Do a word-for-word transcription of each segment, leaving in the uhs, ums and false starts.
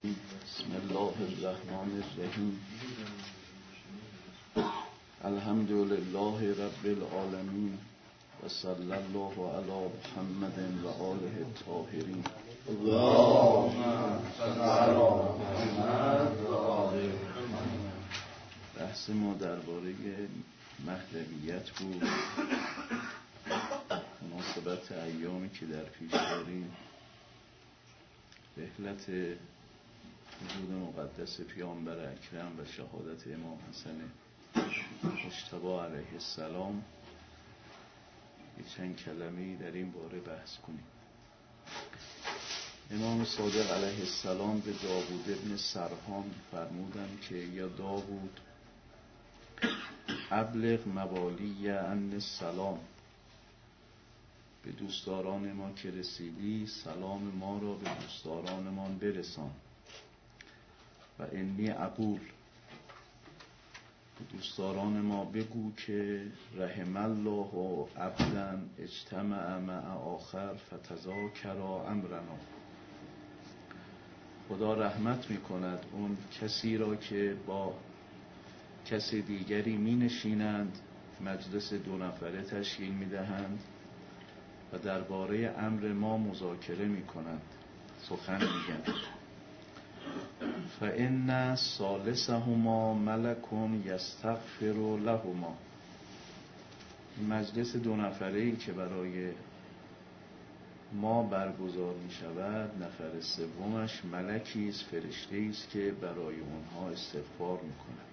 بسم الله الرحمن الرحیم. الحمد لله رب العالمین و صلی الله علی محمد و آله الطاهرین. اللهم صل علی محمد و آل محمد. بحث ما درباره مهدویت بود، مناسبت ایامی که در پیش داریم، رحلت وجود مقدس پیامبر اکرم و شهادت امام حسن مجتبی علیه السلام. یه چند کلمه‌ای در این باره بحث کنیم. امام صادق علیه السلام به داوود ابن سرهان فرمودند که یا داوود ابلغ موالی عن السلام، به دوستداران ما که رسیدی سلام ما را به دوستدارانمان برسان. و انی اقول، به دوستداران ما بگو که رحم الله و عبدا اجتمع مع آخر فتذاکرا امرنا. خدا رحمت می کند اون کسی را که با کسی دیگری می نشینند، مجلس دو نفره تشکیل می دهند و درباره امر ما مذاکره می کنند، سخن می گویند. فإن ثالثهما ملک یستغفر لهما. مجلس دو نفره‌ای که برای ما برگزار می شود، نفر سومش ملکی است، فرشته‌ای است که برای اونها استغفار می کند.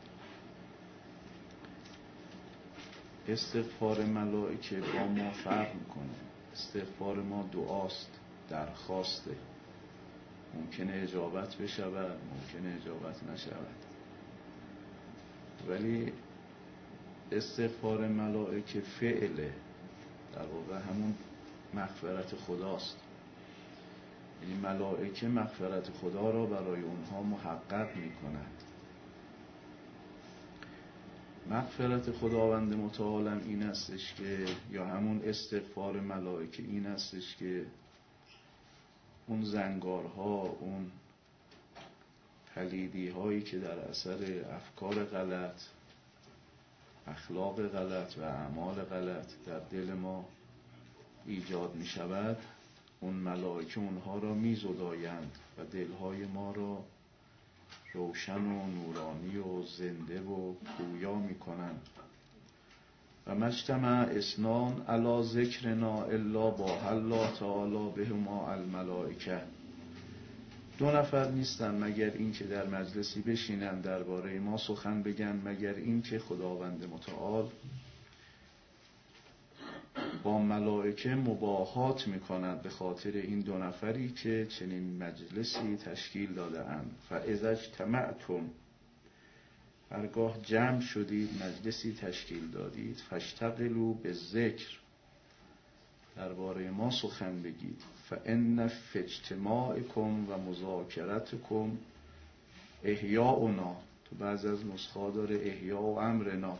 استغفار ملائکه با ما فرق می کنه. استغفار ما دعاست، درخواسته، ممکنه اجابت بشود، ممکنه اجابت نشود. ولی استغفار ملائکه فعله، در واقع همون مغفرت خداست. یعنی ملائکه مغفرت خدا را برای اونها محقق می کند. مغفرت خداوند متعال این استش که، یا همون استغفار ملائکه این استش که اون زنگارها، اون پلیدی هایی که در اثر افکار غلط، اخلاق غلط و اعمال غلط در دل ما ایجاد می شود، اون ملائکه اونها را می زدایند و دلهای ما را روشن و نورانی و زنده و پویا می کنند. و مجتمع اثنان علی ذکرنا الا با الله تعالی بهما الملائکه. دو نفر نیستن مگر این که در مجلسی بشینن درباره ما سخن بگن، مگر این که خداوند متعال با ملائکه مباهات میکند به خاطر این دو نفری که چنین مجلسی تشکیل داده اند. فاذا اجتمعتم، هرگاه جمع شدید، مجلسی تشکیل دادید، فاشتغلوا بالذکر، درباره ما سخن بگید. فان فی اجتماعکم و مذاکرتکم احیاؤنا، تو بعض از نسخه داره احیاء و امرنا.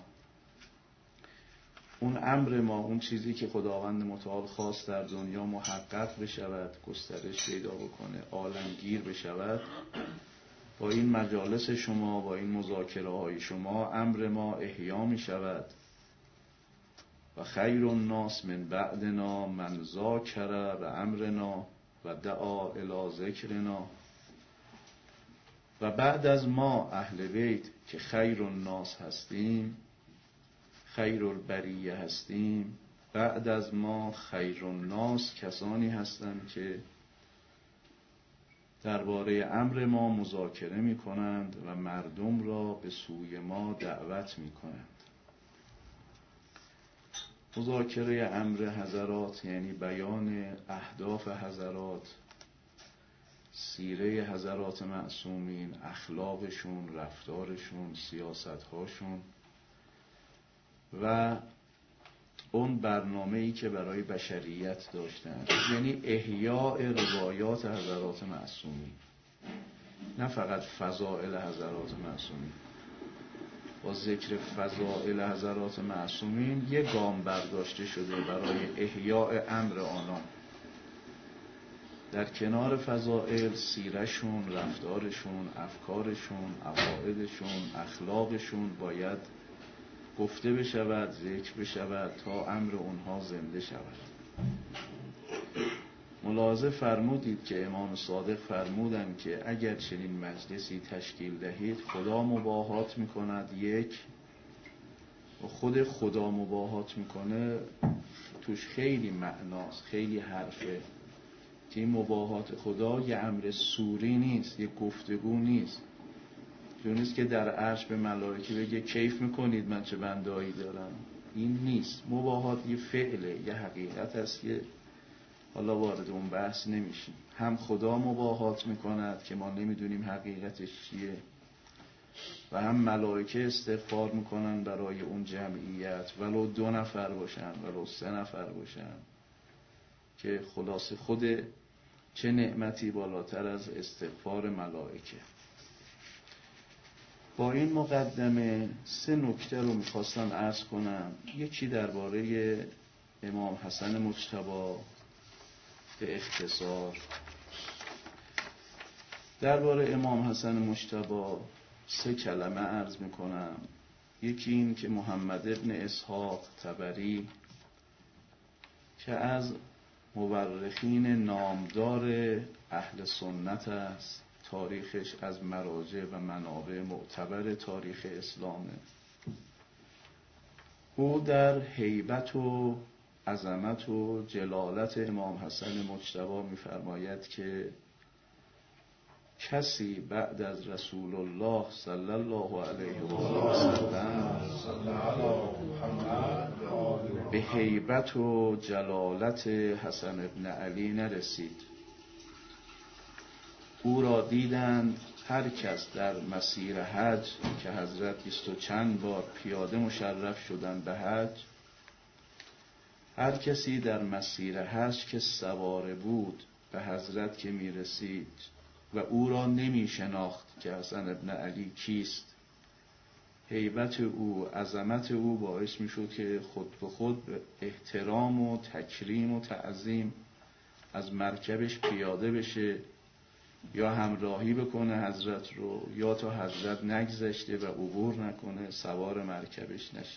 اون امر ما، اون چیزی که خداوند متعال خواست در دنیا محقق بشود، گسترش پیدا بکنه، عالمگیر بشود، با این مجالس شما، با این مذاکره های شما امر ما احیا می شود. و خیر الناس من بعدنا من ذاکر و امرنا و دعا الی ذکرنا. و بعد از ما اهل بیت که خیر الناس هستیم، خیر البریه هستیم، بعد از ما خیر الناس کسانی هستند که درباره امر ما مذاکره می کنند و مردم را به سوی ما دعوت می کنند. مذاکره امر حضرات یعنی بیان اهداف حضرات، سیره حضرات معصومین، اخلاقشون، رفتارشون، سیاستهاشون و اون برنامه‌ای که برای بشریت داشتند. یعنی احیاء روایات حضرات معصومین، نه فقط فضائل حضرات معصومین. با ذکر فضائل حضرات معصومین یک گام برداشته شده برای احیاء امر آنان. در کنار فضائل سیرشون، رفتارشون، افکارشون، عقایدشون، اخلاقشون باید گفته بشود، ذکر بشود تا امر اونها زنده شود. ملاحظه فرمودید که امام صادق فرمودند که اگر چنین مجلسی تشکیل دهید خدا مباهات میکند. یک، خود خدا مباهات میکنه توش خیلی معناست، خیلی حرفه که این مباهات خدا یه امر سوری نیست، یه گفتگو نیست. چون نیست که در عرش به ملائکه بگه کیف میکنید من چه بنده‌ای دارم. این نیست. مباهات یه فعله، یه حقیقت است که حالا وارد اون بحث نمیشیم. هم خدا مباهات میکند که ما نمیدونیم حقیقتش چیه و هم ملائکه استغفار میکنن برای اون جمعیت، ولو دو نفر باشن ولو سه نفر باشن، که خلاص خود چه نعمتی بالاتر از استغفار ملائکه. با این مقدمه سه نکته رو میخواستم عرض کنم. یکی درباره امام حسن مجتبی به اختصار. درباره امام حسن مجتبی سه کلمه عرض میکنم. یکی این که محمد ابن اسحاق طبری که از مورخین نامدار اهل سنت است، تاریخش از مراجع و منابع معتبر تاریخ اسلامه. او در هیبت و عظمت و جلالت امام حسن مجتبی می‌فرماید که کسی بعد از رسول الله صلی الله علیه و سلم به هیبت و جلالت حسن ابن علی نرسید. او را دیدند هر کس در مسیر حج که حضرت بیست و چند بار پیاده مشرف شدند به حج، هر کسی در مسیر حج که سواره بود به حضرت که می رسید و او را نمی شناخت که حسن ابن علی کیست، هیبت او، عظمت او باعث می شد که خود به خود به احترام و تکریم و تعظیم از مرکبش پیاده بشه یا همراهی بکنه حضرت رو، یا تا حضرت نگذشته و عبور نکنه سوار مرکبش نشه.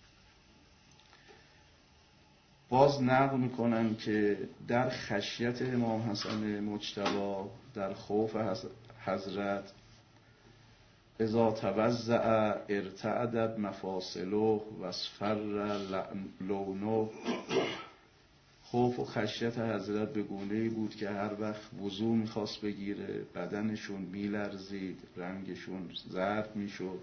باز نقل میکنن که در خشیت امام حسن مجتبی، در خوف حضرت، اذا توضع ارتعدت مفاصله و اصفر لونه، خوف و خشیت حضرت به گونه‌ای بود که هر وقت وضو میخواست بگیره بدنشون میلرزید، رنگشون زرد میشد.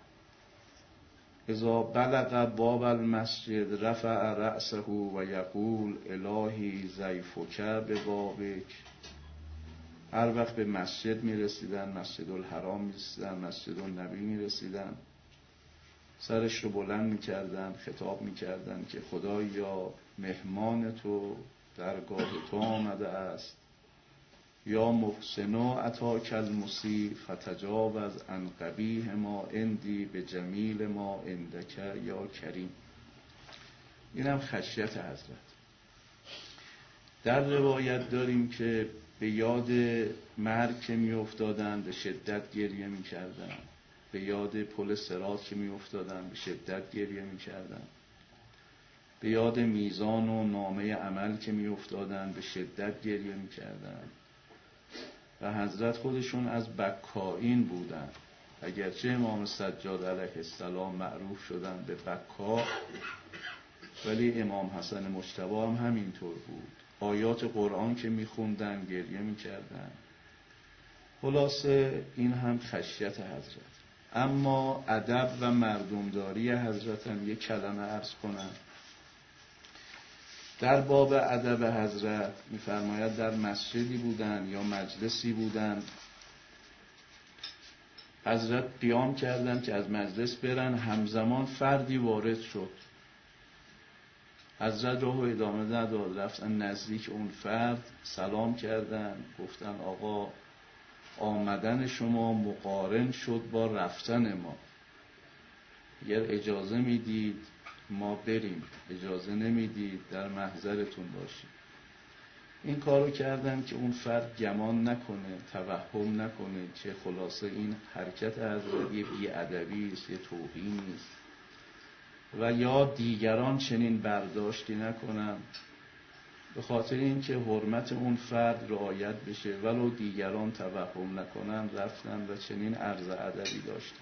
اذا بلغ باب المسجد رفع رأسه و یقول الهی ضیفک ببابک. هر وقت به مسجد میرسیدن، مسجد الحرام میرسیدن، مسجد النبی میرسیدن، سرش رو بلند میکردن، خطاب میکردن که خدایا مهمان تو درگاه تو آمده است، یا محسن اتاک المسیء فتجاوز عن قبیح ما عندی به جمیل ما عندک یا کریم. اینم خشیت حضرت. در روایت داریم که به یاد مرگ که می افتادن به شدت گریه می کردن، به یاد پل صراط که می افتادن به شدت گریه می کردن، به یاد میزان و نامه عمل که می افتادن به شدت گریه می کردن. و حضرت خودشون از بکائین بودن. اگرچه امام سجاد علیه السلام معروف شدن به بکا، ولی امام حسن مجتبی هم همینطور بود. آیات قرآن که میخوندن گریه میکردن. خلاصه این هم خشیت حضرت. اما ادب و مردمداری حضرت هم یک کلمه عرض کنم. در باب ادب حضرت میفرماید در مسجدی بودن یا مجلسی بودن، حضرت قیام کردن که از مجلس برن، همزمان فردی وارد شد. حضرت راهو ادامه نداد، رفتن نزدیک اون فرد، سلام کردن، گفتن آقا آمدن شما مقارن شد با رفتن ما، اگر اجازه میدید ما بریم، اجازه نمیدید در محضرتون باشیم. این کارو کردن که اون فرد گمان نکنه، توهم نکنه که خلاصه این حرکت حضرت یه بی‌ادبی است، یه توهینی است و یا دیگران چنین برداشتی نکنن. به خاطر اینکه حرمت اون فرد رعایت بشه ولو دیگران توهم نکنن رفتن و چنین عرض ادبی داشتن.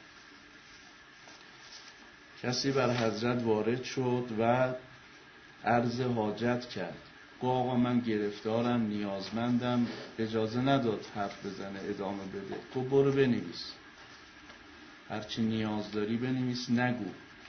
کسی بر حضرت وارد شد و عرض حاجت کرد، گفت آقا من گرفتارم، نیازمندم. اجازه نداد حرف بزنه، ادامه بده. تو برو بنویس، هرچی نیاز داری بنویس، نگو.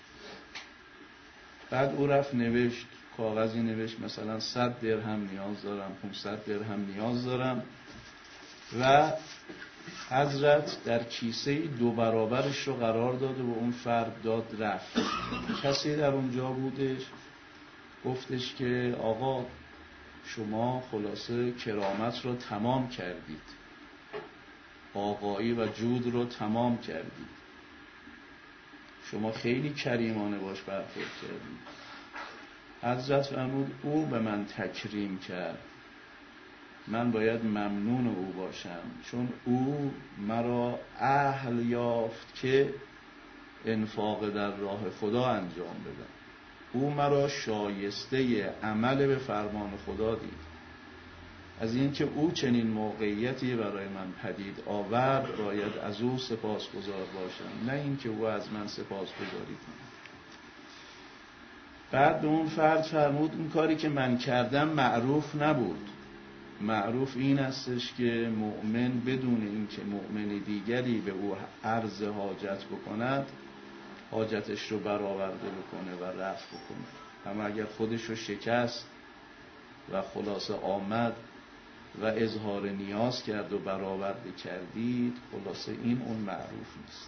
بعد او رفت نوشت، کاغذی نوشت مثلا صد درهم نیاز دارم، پانصد درهم نیاز دارم و حضرت در کیسه دو برابرش رو قرار داده و اون فرد داد رفت. کسی در اونجا بودش گفتش که آقا شما خلاصه کرامت رو تمام کردید، آقایی و جود رو تمام کردید، شما خیلی کریمانه باش برخورد کردید. حضرت فرمود او به من تکریم کرد، من باید ممنون او باشم، چون او مرا اهل یافت که انفاق در راه خدا انجام بدم. او مرا شایسته عمل به فرمان خدا دید. از اینکه او چنین موقعیتی برای من پدید آورد باید از او سپاسگزار باشم، نه اینکه او از من سپاسگزاری کنه. بعد به اون فرد فرمود این کاری که من کردم معروف نبود. معروف این استش که مؤمن بدون اینکه مؤمن دیگری به او عرض حاجت بکند حاجتش رو برآورده بکنه و رفع بکنه. اما اگر خودش رو شکست و خلاصه آمد و اظهار نیاز کرد و برآورده کردید، خلاصه این اون معروف نیست.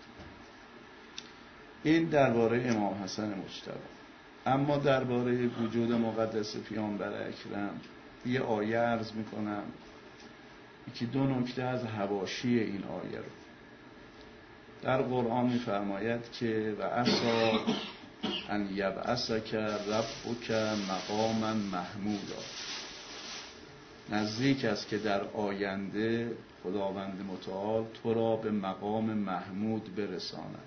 این درباره امام حسن مجتبی. اما درباره وجود مقدس پیامبر اکرم یه آیه عرض میکنم، یکی دو نکته از حواشی این آیه رو. در قرآن میفرماید که و عسا ان یبعثک ربک مقاما محمودا، نزدیک است که در آینده خداوند متعال تو را به مقام محمود برساند.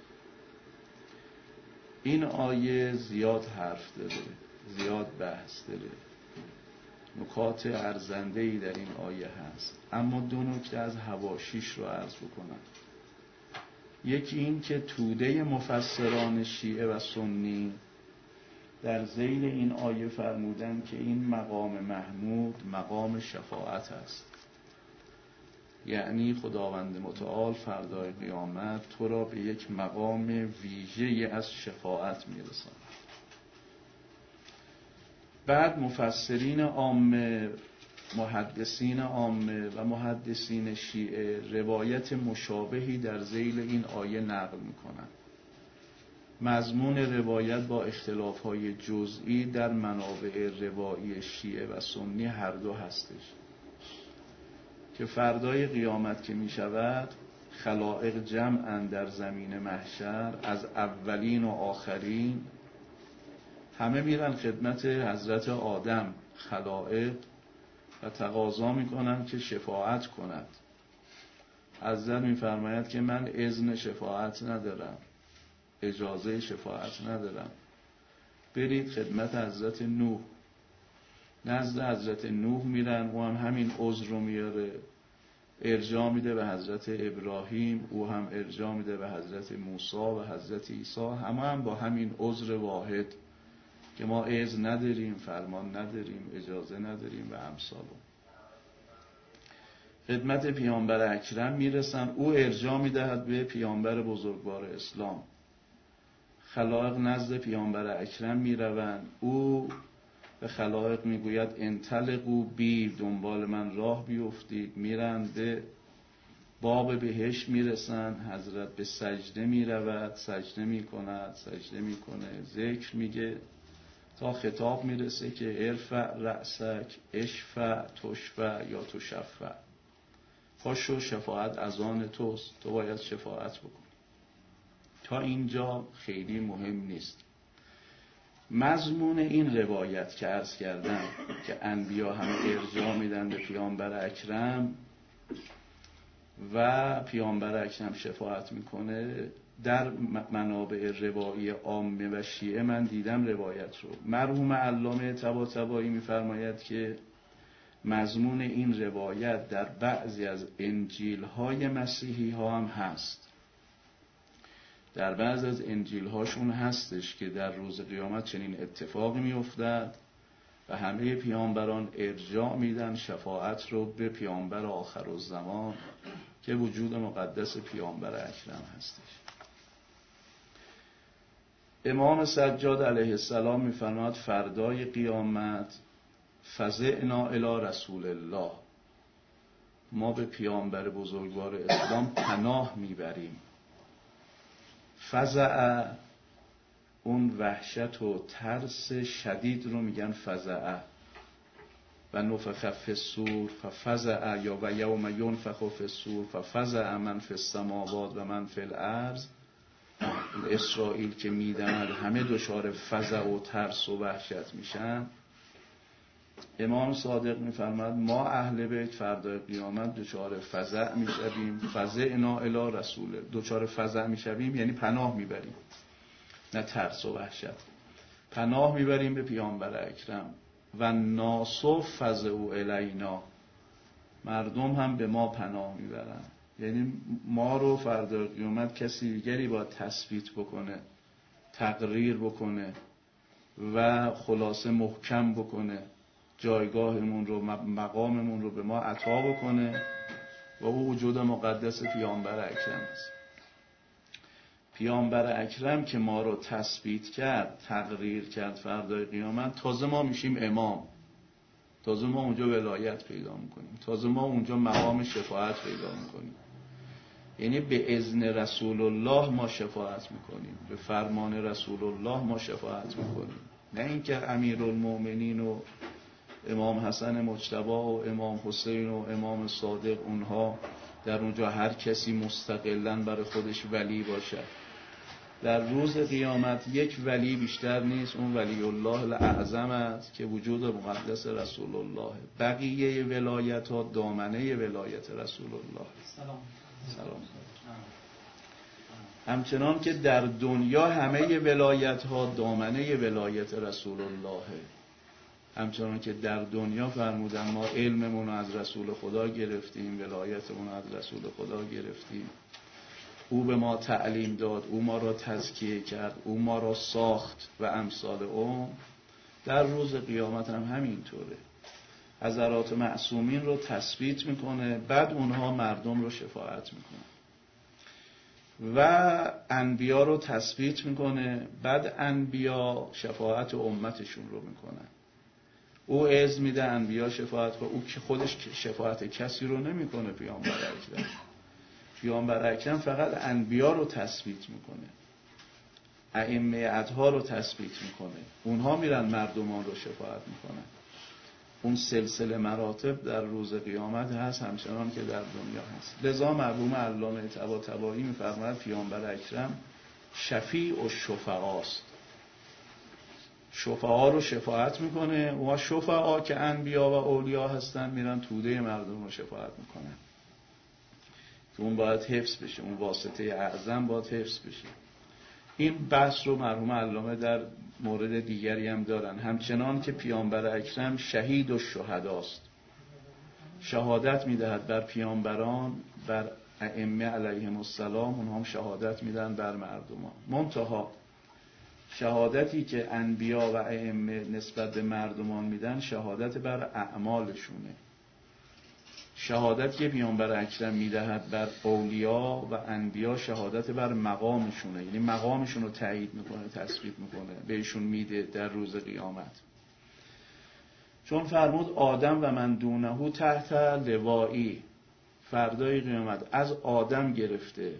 این آیه زیاد حرف داره، زیاد بحث داره، نکات ارزنده‌ای در این آیه هست، اما دو نکته از حواشیش رو عرض بکنم. یکی این که توده مفسران شیعه و سنی در ذیل این آیه فرمودن که این مقام محمود مقام شفاعت است، یعنی خداوند متعال فردای قیامت تو را به یک مقام ویژه‌ای از شفاعت میرساند. بعد مفسرین عامه، محدثین عامه و محدثین شیعه روایت مشابهی در ذیل این آیه نقل میکنند. مضمون روایت با اختلاف‌های جزئی در منابع روایی شیعه و سنی هر دو هستش که فردای قیامت که می شود خلائق جمعاً در زمین محشر، از اولین و آخرین، همه میرن خدمت حضرت آدم خلائق و تقاضا میکنن که شفاعت کند. حضرت میفرماید که من اذن شفاعت ندارم، اجازه شفاعت ندارم، برید خدمت حضرت نوح. نزد حضرت نوح میرن، او هم همین عذر رو میاره، ارجاع میده به حضرت ابراهیم، او هم ارجاع میده به حضرت موسی و حضرت عیسی، همه هم با همین عذر واحد که ما اذن نداریم، فرمان نداریم، اجازه نداریم و امثال. خدمت پیامبر اکرم میرسن، او ارجاع میدهد به پیامبر بزرگوار اسلام. خلائق نزد پیامبر اکرم میروند، او به خلائق میگوید انطلقوا بی، دنبال من راه بیفتید. میرند به باب بهشت میرسن، حضرت به سجده میرود، سجده میکند، سجده میکنه، ذکر میگه تا خطاب میرسه که ارفع رأسک اشفع تشفع یا تشفع، پاشو شفاعت از آن توست، تو باید شفاعت بکن. تا اینجا خیلی مهم نیست. مضمون این روایت که عرض کردم که انبیا همه ارجاع میدن به پیامبر اکرم و پیامبر اکرم شفاعت میکنه، در منابع روایی عامه و شیعه من دیدم روایت رو. مرحوم علامه طباطبایی میفرماید که مضمون این روایت در بعضی از انجیل های مسیحی ها هم هست. در بعض از انجیل هاشون هستش که در روز قیامت چنین اتفاقی میافتد و همه پیامبران ارجاع میدن شفاعت رو به پیامبر آخرالزمان که وجود مقدس پیامبر اکرم هستش. امام سجاد علیه السلام میفرماد فردای قیامت فزعنا الی رسول الله، ما به پیامبر بزرگوار اسلام پناه میبریم. فزع، اون وحشت و ترس شدید رو میگن فزع. و نفخ فی الصور ففزع، یا و یوم ینفخ فی الصور ففزع من فی السماوات و من فی الارض. اسرائیل که میدند همه دچار فزع و ترس و وحشت میشن. امام صادق میفرماد ما اهل بیت فردای قیامت دچار فزع میشویم. فزعنا الی رسول، دچار فزع میشویم یعنی پناه میبریم، نه ترس و وحشت، پناه میبریم به پیامبر اکرم. و ناسو فزعوا الینا، مردم هم به ما پناه میبرن. یعنی ما رو فردای قیامت کسی دیگری باید تثبیت بکنه، تقریر بکنه و خلاصه محکم بکنه، جایگاهمون رو، مقاممون رو به ما عطا بکنه و او وجود مقدس پیامبر اکرم است. پیامبر اکرم که ما رو تثبیت کرد، تقریر کرد فردای قیامت، تازه ما میشیم امام، تازه ما اونجا ولایت پیدا میکنیم، تازه ما اونجا مقام شفاعت پیدا میکنیم. یعنی به اذن رسول الله ما شفاعت میکنیم، به فرمان رسول الله ما شفاعت میکنیم، نه اینکه امیرالمومنین و امام حسن مجتبی و امام حسین و امام صادق اونها در اونجا هر کسی مستقلاً برای خودش ولی باشه. در روز قیامت یک ولی بیشتر نیست، اون ولی الله الاعظم است که وجود مقدس رسول الله. بقیه ولایت ها دامنه ولایت رسول الله. سلام. سلام. همچنان که در دنیا همه ولایت ها دامنه ولایت رسول الله، همچنان که در دنیا فرمودن ما علممون رو از رسول خدا گرفتیم، ولایتمون رو از رسول خدا گرفتیم، او به ما تعلیم داد، او ما را تزکیه کرد، او ما را ساخت و امثال اون. در روز قیامت هم همینطوره، حضرات معصومین رو تثبیت میکنه، بعد اونها مردم رو شفاعت میکنه و انبیا رو تثبیت میکنه، بعد انبیا شفاعت امتشون رو میکنن. او اذن میده انبیا شفاعت کنه، او که خودش شفاعت کسی رو نمیکنه. پیامبر اکرم پیامبر اکرم فقط انبیا رو تثبیت میکنه، ائمه اطهار رو تثبیت میکنه، اونها میرن مردمان رو شفاعت میکنن. اون سلسله مراتب در روز قیامت هست همچنان که در دنیا هست. لذا مرحوم علامه طباطبایی میفرماید پیامبر اکرم شفیع الشفعاست، شفعا رو شفاعت میکنه و شفعا که انبیا و اولیا هستن میرن توده مردم رو شفاعت میکنن که اون باید حفظ بشه، اون واسطه اعظم باید حفظ بشه. این بحث رو مرحوم علامه در مورد دیگری هم دارن. همچنان که پیامبر اکرم شهید الشهداست، شهادت میدهد بر پیامبران، بر ائمه علیهم السلام، اونها هم شهادت میدن بر مردمان. منتها شهادتی که انبیا و ائمه نسبت به مردمان میدن شهادت بر اعمالشونه. شهادت که پیامبر اکرم میدهد بر اولیا و انبیا شهادت بر مقامشونه، یعنی مقامشون رو تایید میکنه، تثبیت میکنه، بهشون میده در روز قیامت. چون فرمود آدم و من دونه تحت لوایی، فردای قیامت از آدم گرفته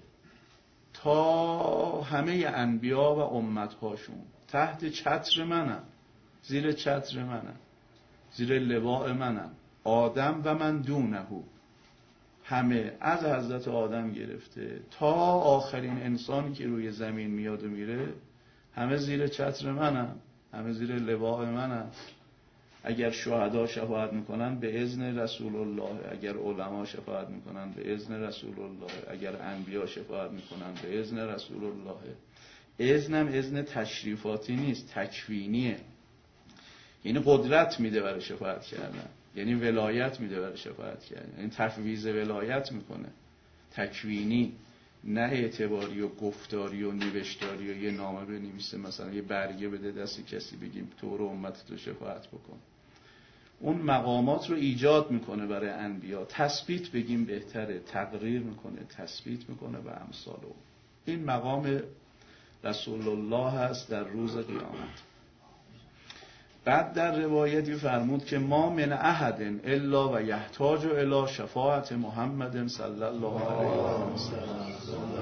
تا همه انبیا و امتهاشون تحت چتر منن، زیر چتر منن، زیر لواء منن. آدم و من دونه، همه از حضرت آدم گرفته تا آخرین انسانی که روی زمین میاد و میره، همه زیر چتر منن. همه زیر لواء منن. اگر شهدا شفاعت میکنن به اذن رسول الله، اگر علما شفاعت میکنن به اذن رسول الله، اگر انبیا شفاعت میکنن به اذن رسول الله. اذنم اذن تشریفاتی نیست، تکوینیه. یعنی قدرت میده برای شفاعت کردن، یعنی ولایت میده برای شفاعت کردن، یعنی تفویض ولایت میکنه. تکوینی، نه اعتباری و گفتاری و نوشتاری و یه نامه بنویسه مثلا یه برگه بده دست کسی بگیم تو رو امت تو شفاعت بکن. اون مقامات رو ایجاد میکنه برای انبیا، تثبیت بگیم بهتره، تقریر میکنه، تثبیت میکنه و امثال اون. این مقام رسول الله هست در روز قیامت. بعد در روایتی فرمود که ما من احد الا و یحتاج الی شفاعت محمد صلی الله علیه و سلم.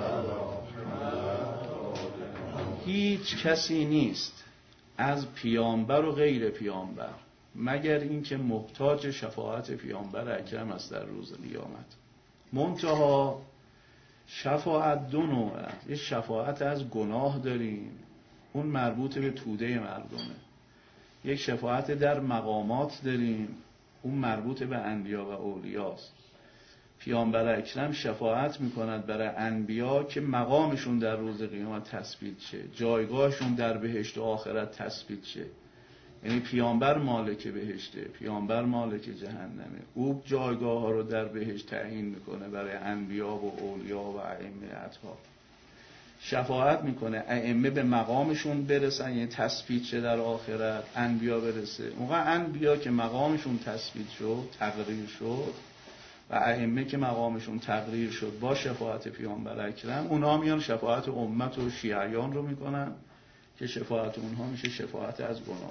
هیچ کسی نیست از پیامبر و غیر پیامبر مگر اینکه محتاج شفاعت پیامبر اکرم است در روز قیامت. منتها شفاعت دو نوعه. یه شفاعت از گناه داریم، اون مربوط به توده مردمه. یک شفاعت در مقامات داریم، اون مربوط به انبیا و اولیاست. پیامبر اکرم شفاعت میکند برای انبیا که مقامشون در روز قیامت تثبیت شه، جایگاهشون در بهشت و آخرت تثبیت شه. یعنی پیامبر مالک بهشته، پیامبر مالک جهنمه، او جایگاه ها رو در بهشت تعیین میکنه برای انبیا و اولیا و ائمه اطهار. شفاعت میکنه ائمه به مقامشون برسن، یعنی تثبیت شه در آخرت، انبیا برسه. موقع انبیا که مقامشون تثبیت شد، تقریر شد، و ائمه که مقامشون تقریر شد با شفاعت پیامبر اکرم، اونها میان شفاعت امت و شیعیان رو میکنن که شفاعت اونها میشه شفاعت از گناه.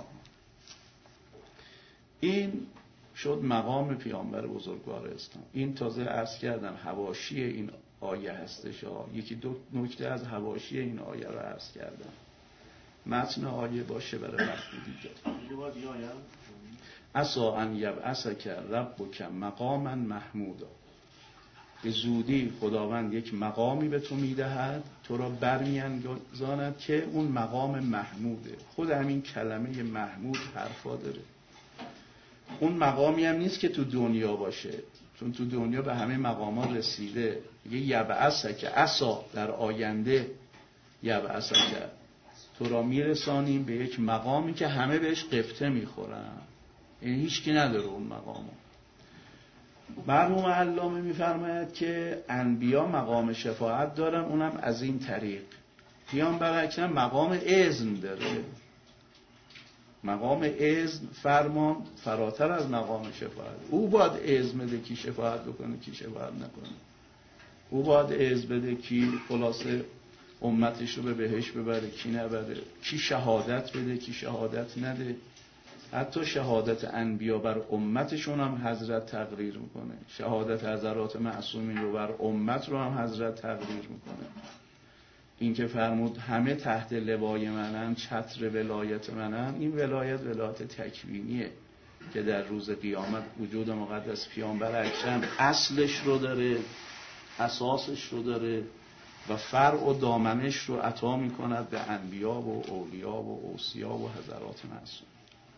این شد مقام پیامبر بزرگوار اسلام. این تازه عرض کردم حواشی این آیه هستش. یکی دو نکته از حواشی این آیه رو عرض کردم. متن آیه باشه برای وقت دیگه. عسا ان یبعثک ربک مقاما محمودا. به زودی خداوند یک مقامی به تو میدهد، تو را برمیانگیزاند که اون مقام محموده. خود همین کلمه محمود حرفا داره. اون مقامی هم نیست که تو دنیا باشه، چون تو دنیا به همه مقامات رسیده. یه یبعثک، عسا در آینده یبعثک، تو را میرسانیم به یک مقامی که همه بهش قبطه میخورن، یعنی هیچ کی نداره اون مقامو. مرحوم علامه میفرماید که انبیا مقام شفاعت دارن، اونم از این طریق. پیامبر اکرم مقام اذن داره. مقام اذن، فرمان فراتر از مقام شفاعت. او باید اذن بده کی شفاعت بکنه کی شفاعت نکنه. او باید اذن بده کی خلاصه امتش رو به بهشت ببره کی نبره، کی شهادت بده کی شهادت نده. حتی شهادت انبیا بر امتشون هم حضرت تقریر میکنه. شهادت حضرات معصومین رو بر امت رو هم حضرت تقریر میکنه. این که فرمود همه تحت لوای منن، چتر ولایت منن، این ولایت ولایت تکوینیه که در روز قیامت وجود مقدس پیامبر اکرم اصلش رو داره، اساسش رو داره و فرع و دامنش رو عطا میکند به انبیا و اولیا و اوصیا و حضرات معصوم.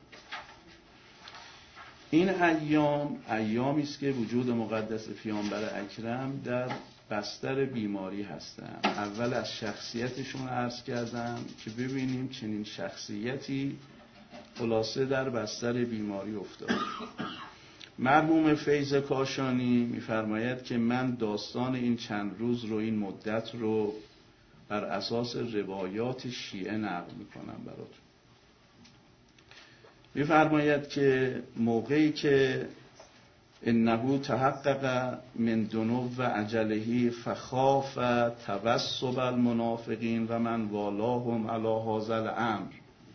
این ایام ایامی است که وجود مقدس پیامبر اکرم در بستر بیماری هستن. اول از شخصیتشون عرض کردم که ببینیم چنین شخصیتی خلاصه در بستر بیماری افتاد. مرحوم فیض کاشانی میفرماید که من داستان این چند روز رو، این مدت رو بر اساس روایات شیعه نقل میکنم براتون. میفرماید که موقعی که انه تحقق من دنو و عجله فخاف توسب المنافقین و من والاهم علی هذا الامر،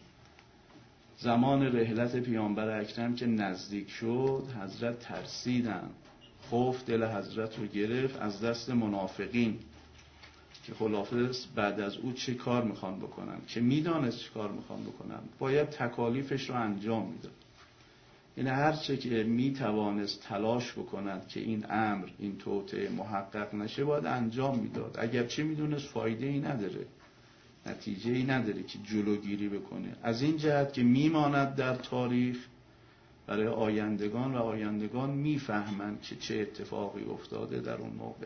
زمان رحلت پیامبر اکرم که نزدیک شد حضرت ترسیدن، خوف دل حضرت رو گرفت از دست منافقین که خلافه بعد از او چه کار میخوان بکنن، که میدانست چه کار میخوان بکنن، باید تکالیفش رو انجام میداد. این هر چه که میتوانست تلاش بکند که این امر، این توطئه محقق نشه باید انجام میداد، اگرچه میدونست فایده ای نداره. نتیجه ای نداره که جلوگیری بکنه، از این جهت که میماند در تاریخ برای آیندگان و آیندگان میفهمند که چه اتفاقی افتاده در اون موقع.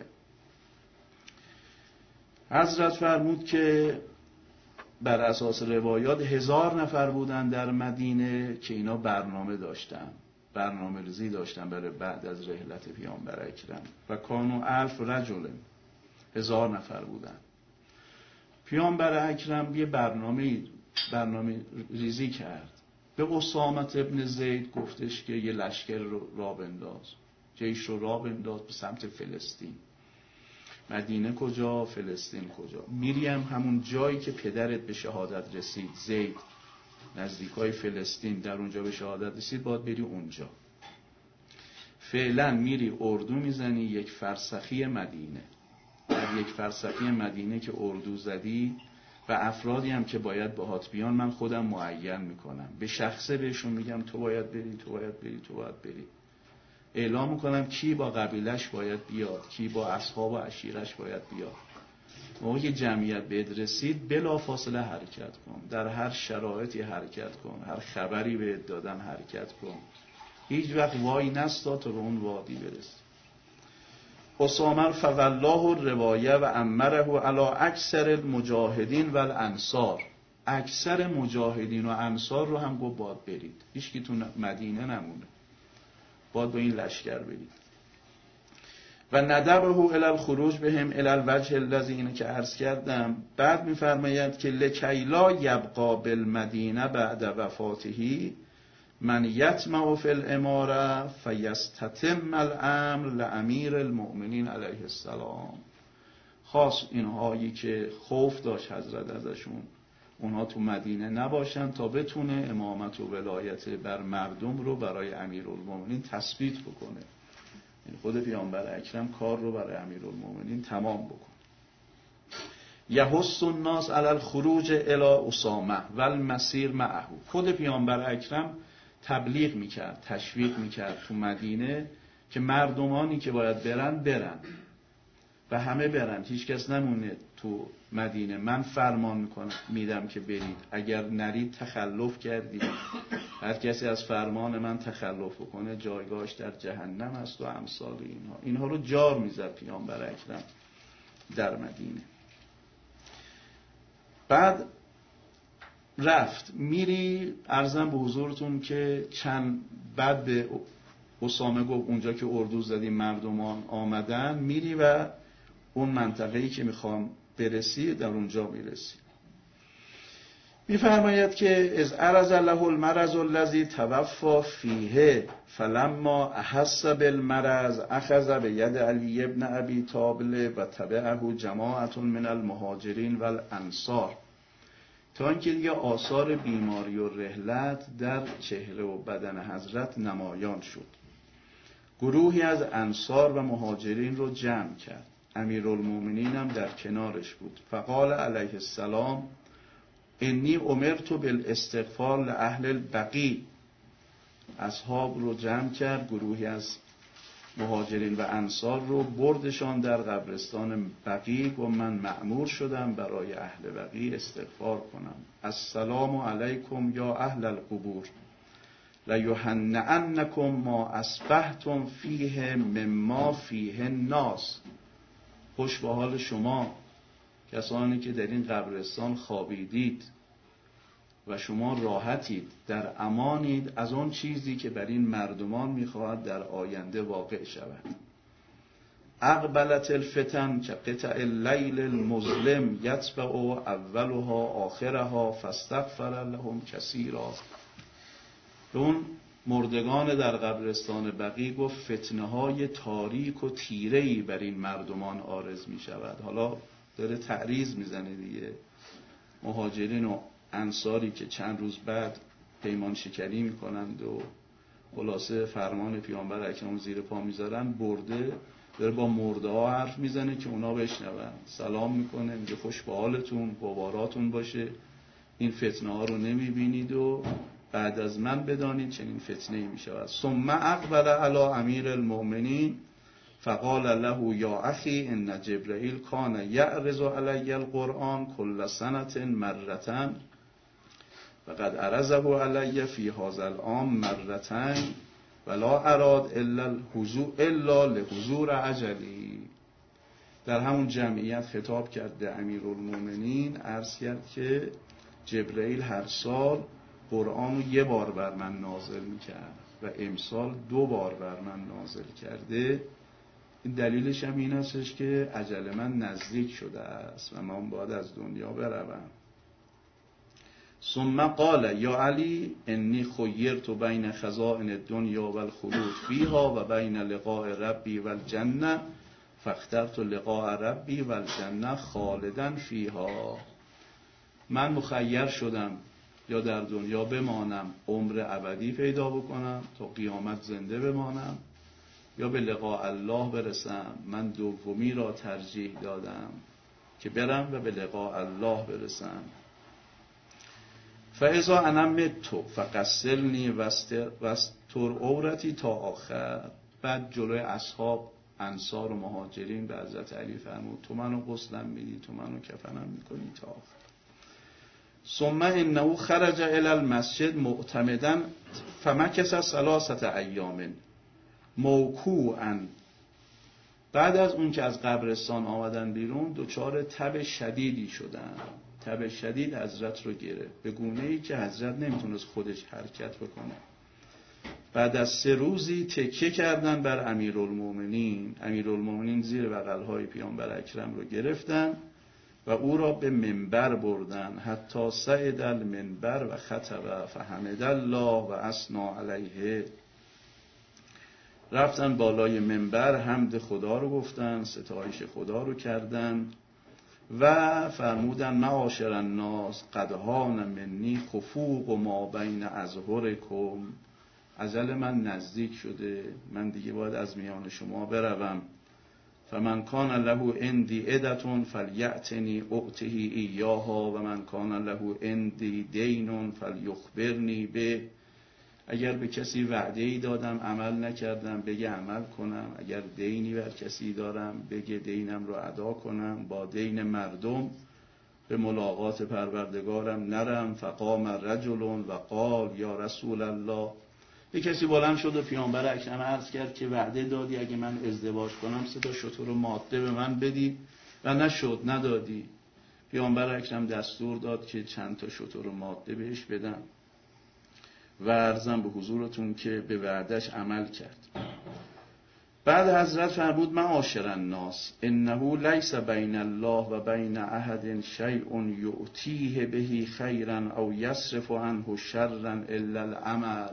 حضرت فرمود که بر اساس روایات هزار نفر بودن در مدینه که اینا برنامه داشتن، برنامه ریزی داشتن برای بعد از رحلت پیامبر اکرم. و کانو الف رجل، هزار نفر بودن. پیامبر اکرم یه برنامه برنامه ریزی کرد. به اسامه ابن زید گفتش که یه لشکر رو راه بنداز، جیش رو راه بنداز به سمت فلسطین. مدینه کجا؟ فلسطین کجا؟ میریم همون جایی که پدرت به شهادت رسید، زید، نزدیکای فلسطین، در اونجا به شهادت رسید، باید بری اونجا. فعلا میری اردو میزنی یک فرسخی مدینه، در یک فرسخی مدینه که اردو زدی و افرادی هم که باید باهات بیان من خودم معین میکنم، به شخصه بهشون میگم تو باید بری، تو باید بری، تو باید بری. اعلام میکنم کی با قبیلش باید بیاد، کی با اصحاب و عشیرش باید بیاد. موقعی که جمعیت بهت رسید بلا فاصله حرکت کن، در هر شرایطی حرکت کن، هر خبری بهت دادن حرکت کن، هیچ وقت وای نستا تا به اون وادی برسی. اسامه فوالله الروایه و امره علی اکثر المجاهدین و الانصار، اکثر مجاهدین و انصار رو هم گفت باید برید، هیچ کی تو مدینه نمونه، باید با این لشکر برید. و ندبه الی الخروج بهم الی الوجه الذی، اینو که عرض کردم. بعد میفرماید که لکیلا یبقا بالمدینه بعد وفاته من یطمع فی الاماره فیستتم الامر لامیر المؤمنین علیه السلام. خاص اینهایی که خوف داشت حضرت ازشون، اونها تو مدینه نباشن تا بتونه امامت و ولایت بر مردم رو برای امیرالمومنین تثبیت بکنه. یعنی خود پیامبر اکرم کار رو برای امیرالمومنین تمام بکنه. یحث الناس علی الخروج الی اسامه و المسیر معه، خود پیامبر اکرم تبلیغ میکرد، تشویق میکرد تو مدینه که مردمانی که باید برن برن و همه برن، هیچ کس نمونه تو مدینه. من فرمان میکنم میدم که برید، اگر نرید تخلف کردید، هر کسی از فرمان من تخلف بکنه جایگاهش در جهنم است و امثال اینها. اینها رو جار میزد پیامبر اکرم در مدینه. بعد رفت میری عرضم به حضورتون که چند بعد به اسامه گفت اونجا که اردو زدی مردمان آمدن، میری و اون منطقه‌ای که میخوام برسی در اونجا میرسی. میفرماید که از عرض له المرض الذی توفى فیه فلما احس بالمرض اخذ بید علی ابن ابی طالب و تبعه جماعت من المهاجرین والانصار، تا اینکه دیگه آثار بیماری و رحلت در چهره و بدن حضرت نمایان شد. گروهی از انصار و مهاجرین رو جمع کرد، امیرالمومنین هم در کنارش بود. فقال علیه السلام انی امرت بالاستغفار لاهل البقیع، اصحاب رو جمع کرد، گروهی از مهاجرین و انصار رو بردشان در قبرستان بقیع و من مأمور شدم برای اهل بقیع استغفار کنم. السلام علیکم یا اهل القبور لیهنئنکم ما اصبحتم فیه مما فیه الناس، خوش به حال شما کسانی که در این قبرستان خوابیدید و شما راحتید، در امانید از آن چیزی که بر این مردمان میخواهد در آینده واقع شود. اقبلت الفتن که قطع اللیل المظلم یتبع اولها آخرها فاستغفر لهم کثیرا. اون مردگان در قبرستان بقیع گفت فتنه های تاریک و تیره‌ای بر این مردمان عارض می شود. حالا داره تعریض میزنه دیگه، مهاجرین و انصاری که چند روز بعد پیمان شکنی میکنند و خلاصه فرمان پیامبر اکرم زیر پا میذارن، برده داره با مرده ها حرف میزنه که اونا بشنون، سلام میکنه، میگه خوش به حالتون، قباراتون باشه، این فتنه ها رو نمیبینید و بعد از من بدانید چنین فتنه ای میشود. ثم اقبل علی امیر المؤمنین فقال له یا اخی ان جبرئیل کان یعرض علی القرآن کل سنة مرتين وقد عرضه علی فی هذا العام مرتين ولا اراد الا الحضور الا لحضور اجلی. در همون جمعیت خطاب کرد به امیرالمومنین، عرض کرد که جبرئیل هر سال قرآن رو یه بار بر من نازل میکرد و امسال دو بار بر من نازل کرده. این دلیلش هم این هستش که اجل من نزدیک شده است و من باید از دنیا بروم. ثم قال یا علی انی خیرت بین خزائن الدنیا و الخلود فیها و بین لقاء ربی و الجنه فاخترت لقاء ربی و الجنه خالدا فیها. من مخیر شدم یا در دنیا بمانم عمر ابدی پیدا بکنم تا قیامت زنده بمانم، یا به لقاء الله برسم. من دومی را ترجیح دادم که برم و به لقاء الله برسم. فاذا انا مت فغسلنی واستر عورتی تا آخر. بعد جلوی اصحاب انصار و مهاجرین به حضرت علی فرمود تو منو غسلم میدی، تو منو کفنم میکنی تا آخر. ثم انه خرج الى المسجد معتمدا فمکث ثلاثه ایام موکوعا. بعد از اون که از قبرستان آمدن بیرون دچار تب شدیدی شدن. تب شدید حضرت رو گرفت به گونه‌ای که حضرت نمیتونست خودش حرکت بکنه. بعد از سه روزی تکیه کردن بر امیرالمومنین. امیرالمومنین زیر بغل‌های پیامبر اکرم رو گرفتن و او را به منبر بردن. حتی صعد المنبر و خطب فحمد الله و اثنى علیه. رفتن بالای منبر، حمد خدا رو گفتن، ستایش خدا رو کردن و فرمودن معاشر الناس قد هان منی خفوق ما بین اظهرکم. اجل من نزدیک شده، من دیگه باید از میان شما بروم. فمن کان له عندی عدة فلیأتنی اعطه ایاها و من کان له عندی دین فلیخبرنی به. اگر به کسی وعده‌ای دادم عمل نکردم بگه عمل کنم، اگر دینی بر کسی دارم بگه دینم رو ادا کنم. با دین مردم به ملاقات پروردگارم نرم. فقام رجل و قال یا رسول الله. یک کسی بلند شد و پیامبر اکرم عرض کرد که وعده دادی اگه من ازدواج کنم سه تا شتر ماده به من بدی و نشد، ندادی. پیامبر اکرم دستور داد که چند تا شتر ماده بهش بدم و عرضم به حضورتون که به وعدش عمل کرد. بعد حضرت فرمود معاشر الناس انه لیس بین الله و بین احد شیء یؤتیه به خیرا او یصرف عنه شرا الا العمل.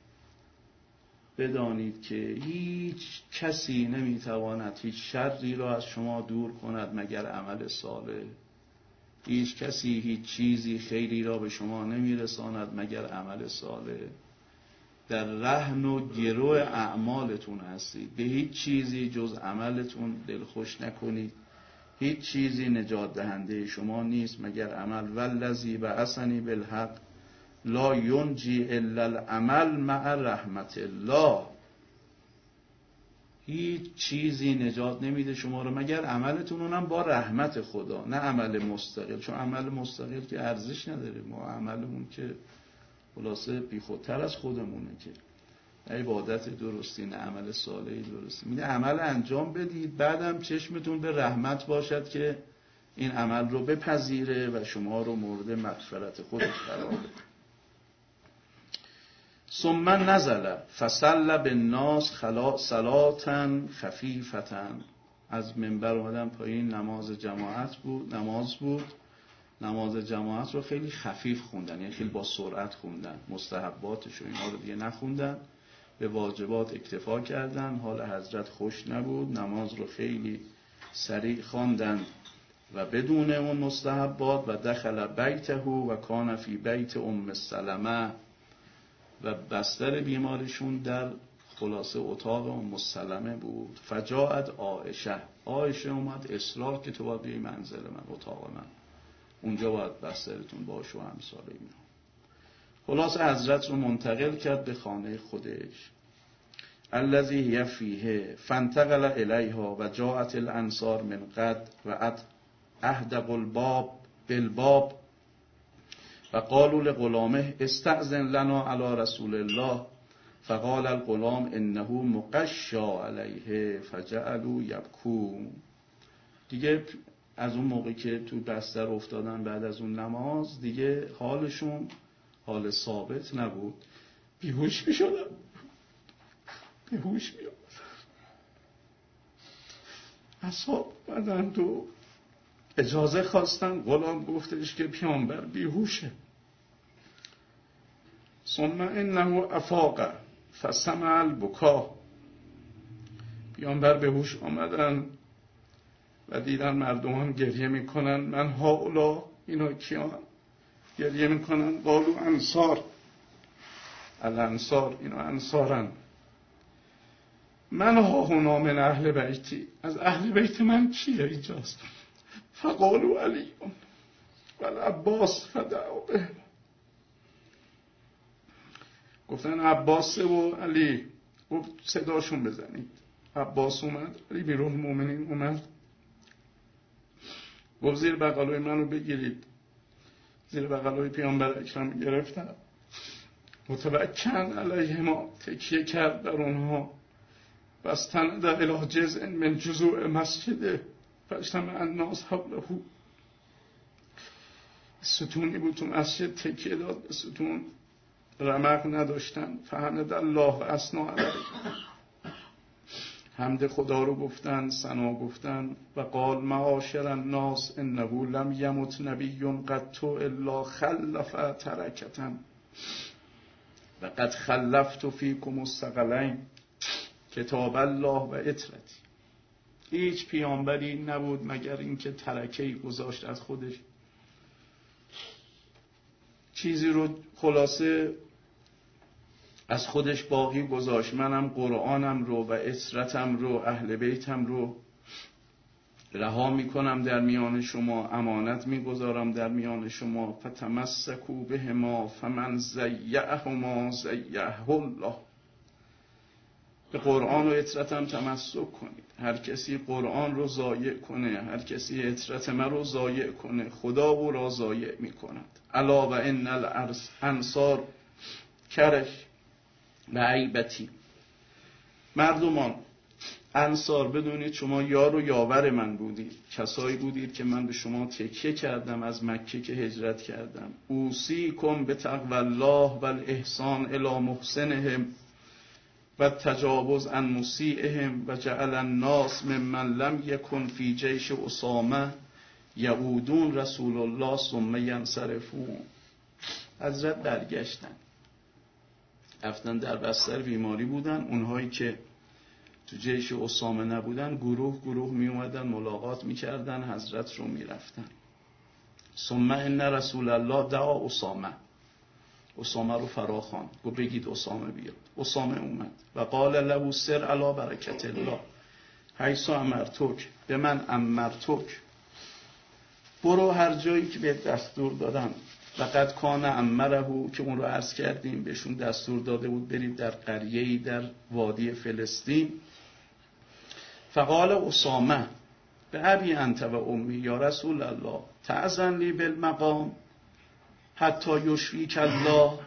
بدانید که هیچ کسی نمیتواند هیچ شری را از شما دور کند مگر عمل صالح. هیچ کسی هیچ چیزی خیری را به شما نمیرساند مگر عمل صالح. در رهن و گرو اعمالتون هستید، به هیچ چیزی جز عملتون دلخوش نکنید. هیچ چیزی نجات دهنده شما نیست مگر عمل. والذی بعثنی بالحق لا ینجی الا العمل مع رحمت الله. هیچ چیزی نجات نمیده شما رو مگر عملتون، اونم با رحمت خدا، نه عمل مستقل. چون عمل مستقل که ارزش نداره، ما عملمون که خلاصه بی خودتر از خودمونه، که نه عبادت درستی نه عمل صالحی درستی. میگه عمل انجام بدید بعدم چشمتون به رحمت باشد که این عمل رو بپذیره و شما رو مورد مغفرت خودش قرار بده. ثم نزل فصلى بالناس صلاة خفیفة. از منبر اومدن پایین، نماز جماعت بود نماز بود نماز جماعت رو خیلی خفیف خوندن، یعنی خیلی با سرعت خوندن. مستحباتش و اینا رو دیگه نخوندن، به واجبات اکتفا کردن. حال حضرت خوش نبود، نماز رو خیلی سریع خواندن و بدون اون مستحبات. و دخل بیته و کان فی بیت ام سلمه. و بستر بیمارشون در خلاصه اتاق ام سلمه بود. فجاءت عائشه. عائشه اومد اصرار که تو باید بیای منزل من، اتاق من، اونجا باید بسترتون باشه و همسال اینا. خلاصه حضرت رو منتقل کرد به خانه خودش. الذي هي فيه فانتقل الیها و جاءت الانصار من قد و اهدق الباب بالباب و قالوا لغلامه استأذن لنا على رسول الله فقال الغلام انه مغشا علیه فجعلوا یبکون. دیگه از اون موقع که تو بستر افتادن بعد از اون نماز دیگه حالشون حال ثابت نبود، بیهوش می شدن، بیهوش می آمدن. اصحاب بدن تو اجازه خواستن، غلام گفتش که پیامبر بیهوشه. ثم انه افاق فسمع البکا. پیامبر به هوش آمدن و دیدن مردم هم گریه میکنن. من هاولا، اینا کیان؟ گریه میکنن. قالو انصار، الانصار، اینا انصارن. من ها هنا من اهل بیتی، از اهل بیت من کیه اینجاست؟ فقالو علی و العباس فدعوا به. گفتن عباس و علی. گفت صداشون بزنید. عباس اومد، علی بیرون مومنین اومد. گفت زیر بغلوی منو بگیرید. زیر بغلوی پیامبر اکرم گرفتن. متوکل علیه ما، تکیه کرد در اونها. واستند الی جزء من جزوع مسجد فاجتمع الناس حوله. ستونی بود تو مسجد، تکیه داد به ستون، رمق نداشتن. فحمد الله و اثنا علیه، حمد خدا رو گفتن، ثنا گفتن. و قال معاشر الناس انه لم یمت نبی قط الا خلف ترکة و قد خلفت فیکم الثقلین کتاب الله و اطرتی. هیچ پیامبری نبود مگر اینکه ترکه‌ای گذاشت از خودش، چیزی رو خلاصه از خودش باقی گذاشت. منم قرآنم رو و اطرتم رو، اهل بیتم رو رها میکنم در میان شما، امانت میگذارم در میان شما. فتمسکوا بهما فمن ضیعهما ضیعه الله. به قرآن و اطرتم تمسک کنید. هر کسی قرآن رو ضایع کنه، هر کسی اطرت من رو ضایع کنه، خدا او را ضایع میکند. الا و ان الانصار کرش و عیبتی. مردمان انصار، بدونید شما یار و یاور من بودید، کسایی بودید که من به شما تکیه کردم از مکه که هجرت کردم. اوصیکم بتقوی الله و الاحسان الی محسنهم و تجاوز عن مسیئهم و جعل الناس ممن لم یکن فی جیش اسامه یعودون رسول الله ثم ینصرفون. حضرت برگشتن، رفتن در بستر بیماری بودن. اونهایی که تو جیش اسامه نبودن گروه گروه می اومدن ملاقات می کردن، حضرت رو می رفتن. ثم ان رسول الله دعا اسامه، اسامه رو فراخوان، گفت بگید اسامه بیاد. اسامه اومد و قال له سر علی برکت الله حیث امرتک، به من امرتک، برو هر جایی که به دستور دادم. و قد کان امره، که اون رو عرض کردیم، بهشون دستور داده بود برید در قریه‌ای در وادی فلسطین. فقال اسامه به ابی انت و امی یا رسول الله تأذن لی بالمقام حتی یشفیک الله.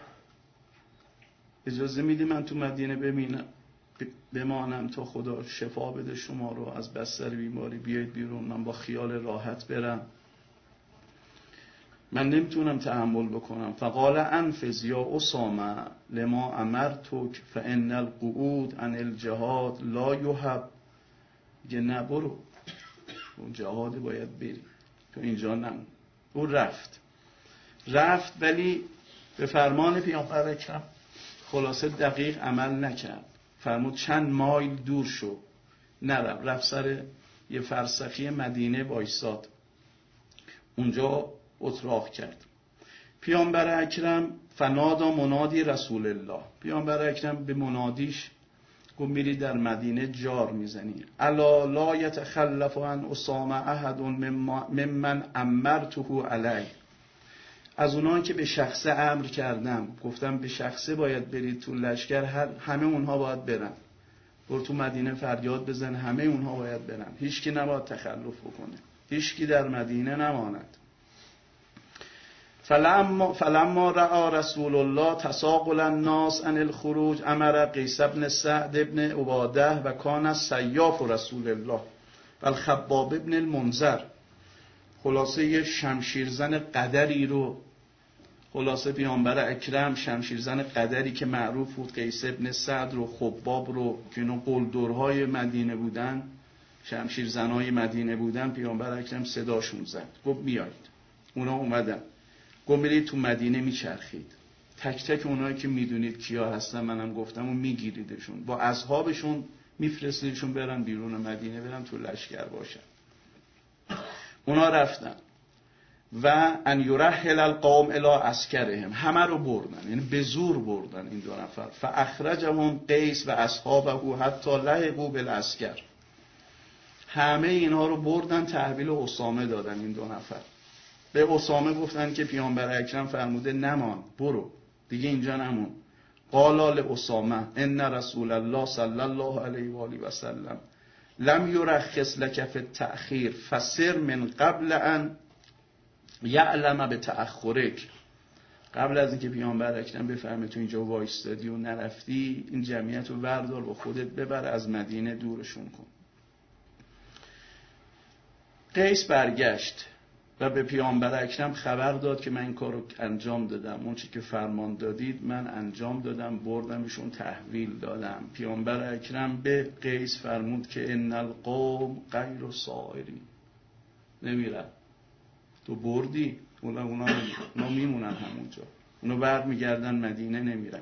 اجازه میدی من تو مدینه بمینم بمانم تا خدا شفا بده شما رو، از بستر بیماری بیاید بیرون، من با خیال راحت برم، من نمیتونم تحمل بکنم. فقال انفذ یا اسامه لما امرتک فان القعود عن الجهاد لا یحب. میگه نه برو، اون جهاد باید بری، تو اینجا نمون. او رفت رفت ولی به فرمان پیامبر اکرم خلاصه دقیق عمل نکرد. فرمود چند مایل دور شو، نرفت، رفت سر یه فرسخی مدینه وایساد، اونجا اتراق کرد. پیامبر اکرم فنادا منادی رسول الله، پیامبر اکرم به منادیش گفت میری در مدینه جار میزنی. الا لا یتخلف عن اسامه احد ممن امرته علی. از اونایی که به شخصه امر کردم، گفتم به شخصه باید برید تو لشکر، هر همه اونها باید برن. برو تو مدینه فریاد بزن، همه اونها باید برن، هیچ کی نباید تخلف بکنه، هیچ کی در مدینه نماند. فلما فلما رأى رسول الله تساقل الناس عن الخروج امر قیس بن سعد بن عباده و کان سیاف رسول الله و الخباب بن المنذر. خلاصه یه شمشیرزن قدری رو، خلاصه پیامبر اکرم شمشیرزن قدری که معروف بود، قیس بن سعد رو، خباب رو که اینا قلدرهای مدینه بودن، شمشیرزنای مدینه بودن، پیامبر اکرم صداشون زد، گفت بیایید. اونا اومدن، گفت برید تو مدینه میچرخید، تک تک اونایی که میدونید کیا هستن منم گفتم و میگیریدشون، با اصحابشون میفرستیدشون برن بیرون مدینه، برن تو لشکر باشن. اونا رفتن و ان یرحل القوم الی عسکرهم، همه رو بردن، یعنی به زور بردن این دو نفر. فاخرجهم قیس و اصحابه حتی لحقوا بالعسکر، همه اینها رو بردن تحویل اسامه دادن. این دو نفر به اسامه گفتن که پیامبر اکرم فرموده نمان، برو دیگه اینجا نمون. قال لاسامه ان رسول الله صلی الله علیه و آله و سلم لم یرخص لك فی التأخیر فسر من قبل ان یعلم بتأخرک. قبل از اینکه پیامبر اکرم بفهمه تو اینجا وایستادی و نرفتی، این جمعیت رو بردار با خودت ببر از مدینه دورشون کن. قیس برگشت و به پیامبر اکرم خبر داد که من این کار رو انجام دادم، اون چی که فرمان دادید من انجام دادم، بردمشون تحویل دادم. پیامبر اکرم به قیس فرمود که ان القوم غیر سائرین، نمیرن، تو بردی، اونا اونا, اونا میمونن همونجا، اونا بر میگردن مدینه، نمیرن.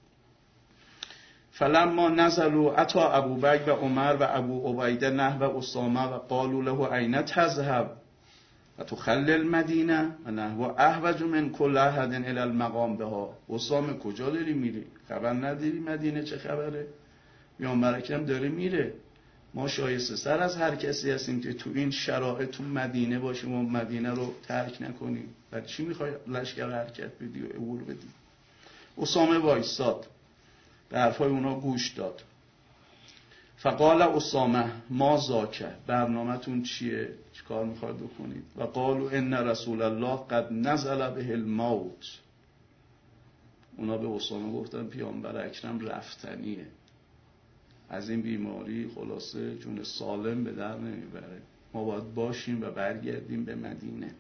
فلما نزلوا اتا ابوبکر و عمر و ابو عبیده نحو اسامه و قالوا له این تذهب و تخلل المدینه و نحو احوج من کل احد الی المقام بها. اسامه کجا داری میری؟ خبر نداری مدینه چه خبره؟ پیامبر اکرم داره میره، ما شایسته سر از هر کسی هستیم که تو این شرایط تو مدینه باشیم و مدینه رو ترک نکنیم. بعد چی میخوای لشکر حرکت بدی و عبور بدی؟ اسامه وایساد، به حرفای اونا گوش داد. فقال اسامه ما ذاک، برنامه‌تون چیه؟ چیکار میخواید بکنید؟ و قالوا ان رسول الله قد نزل به الموت. اونا به اسامه گفتن پیامبر اکرم رفتنیه، از این بیماری خلاصه جون سالم به در نمیبره، ما باید باشیم و برگردیم به مدینه.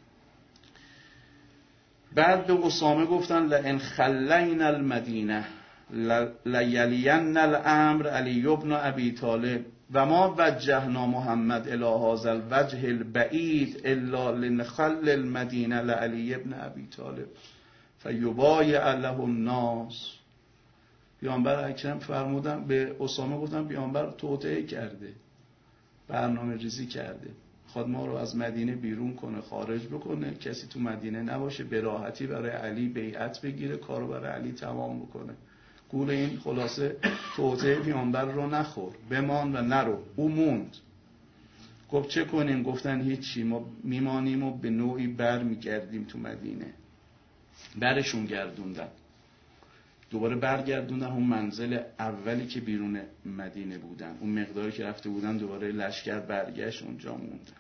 بعد به اسامه گفتن لئن خلینا المدینه لیلین الامر علی ابن ابی طالب و ما وجهنا محمد الی هذا الوجه البعید الا لنخل المدینه لعلی ابن ابی طالب فیبایع له الناس. پیامبر اکرم فرمودن به اسامه، گفتن پیامبر توطئه کرده، برنامه ریزی کرده، خود ما رو از مدینه بیرون کنه، خارج بکنه، کسی تو مدینه نباشه، به راحتی برای علی بیعت بگیره، کارو برای علی تمام بکنه. گول این خلاصه توطئه پیامبر رو نخور، بمان و نرو. او موند. گفت چه کنیم؟ گفتن هیچی، ما میمانیم و به نوعی بر میگردیم تو مدینه. برشون گردوندن، دوباره برگردوندن اون منزل اولی که بیرون مدینه بودن، اون مقداری که رفته بودن دوباره لشکر برگشت اونجا موندن.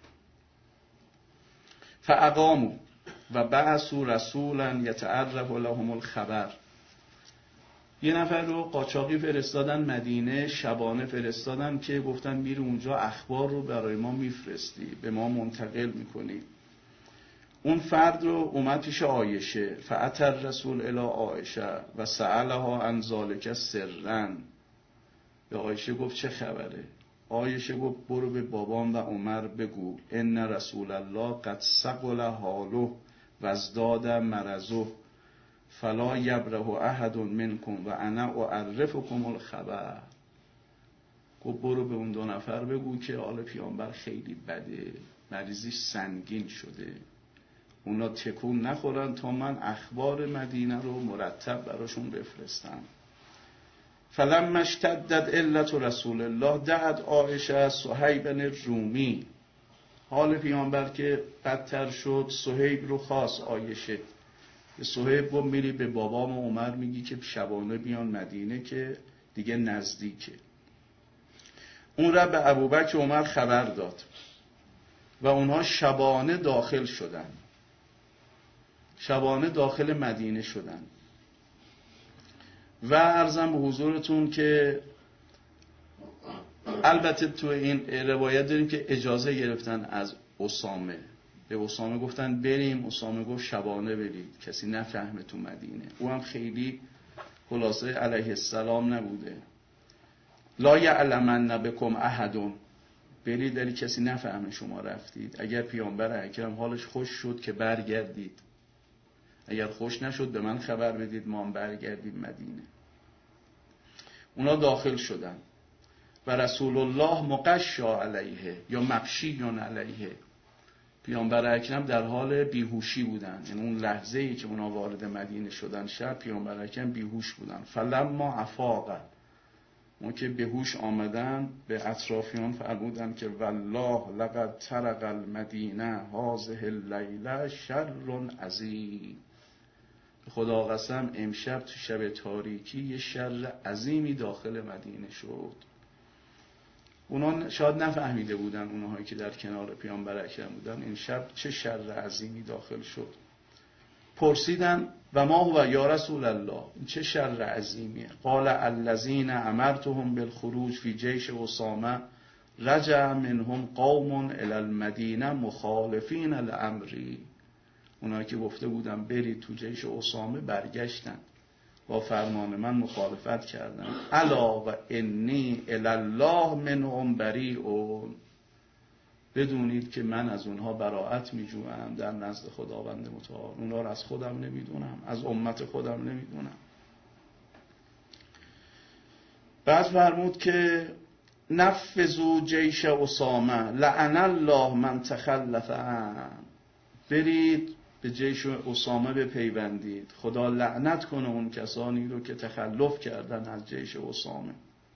فاقاموا و بعثوا رسولا یتعرف لهم الخبر. یه نفر رو قاچاقی فرستادن مدینه، شبانه فرستادن که گفتن میری اونجا اخبار رو برای ما میفرستی، به ما منتقل میکنی. اون فرد رو اومد پیش عایشه، فاتر رسول الی عایشه و سألها عن ذلک سرا. به عایشه گفت چه خبره؟ عایشه گفت برو به بابام و عمر بگو ان رسول الله قد ثقل حاله و ازداد مرضه فلا یبره احد منکم و انا اعرفکم الخبر. گفت برو به اون دو نفر بگو که حال پیامبر خیلی بده، مریضیش سنگین شده، اونا تکون نخورن تا من اخبار مدینه رو مرتب براشون بفرستم. فلما اشتدت علت رسول الله دعت عایشه صهیب بن رومی. حال پیامبر که بدتر شد، صهیب رو خواست عایشه. به صهیب گفت میری به بابام و عمر میگی که شبانه بیان مدینه که دیگه نزدیکه. اون را به ابوبکر و عمر خبر داد و اونها شبانه داخل شدن، شبانه داخل مدینه شدن. و عرضم به حضورتون که البته تو این روایت داریم که اجازه گرفتن از اسامه، به اسامه گفتن بریم، اسامه گفت شبانه برید کسی نفهمه تو مدینه. او هم خیلی خلاصه علیه السلام نبوده، لا یعلمن بکم احدون، برید ولی کسی نفهمه شما رفتید. اگر پیامبر اکرم حالش خوش شد که برگردید، اگر خوش نشد به من خبر بدید ما هم برگردیم مدینه. اونا داخل شدن و رسول الله مغشا علیه یا مغشیون علیه، پیامبر اکرم در حال بیهوشی بودن. یعنی اون لحظه ای که اونا وارد مدینه شدن شب، پیامبر اکرم بیهوش بودن. فلما افاق، اون که بهوش آمدن به اطرافیان فرمودن که والله لقد طرق المدینه هذه اللیله شر عظیم، خدا قسم امشب تو شب تاریکی یه شر عظیمی داخل مدینه شد. اونا شاید نفهمیده بودن، اونهایی که در کنار پیامبر اکرم بودن، این شب چه شر عظیمی داخل شد. پرسیدن و ما هو یا رسول الله، این چه شر عظیمیه؟ قال الذین امرتهم بالخروج فی جیش اسامه رجع منهم قوم الی المدینه مخالفین لامری، اونایی که گفته بودن برید تو جیش اسامه برگشتن، با فرمان من مخالفت کردن. الا و انی الی الله منهم بریء، بدونید که من از اونها براءت میجوام در نزد خداوند متعال، اونها را از خودم نمیدونم، از امت خودم نمیدونم. بعد فرمود که نفذوا جیش اسامه لعن الله من تخلف عن، برید به جیش اسامه بپیوندید، خدا لعنت کنه اون کسانی رو که تخلف کردن از جیش اسامه.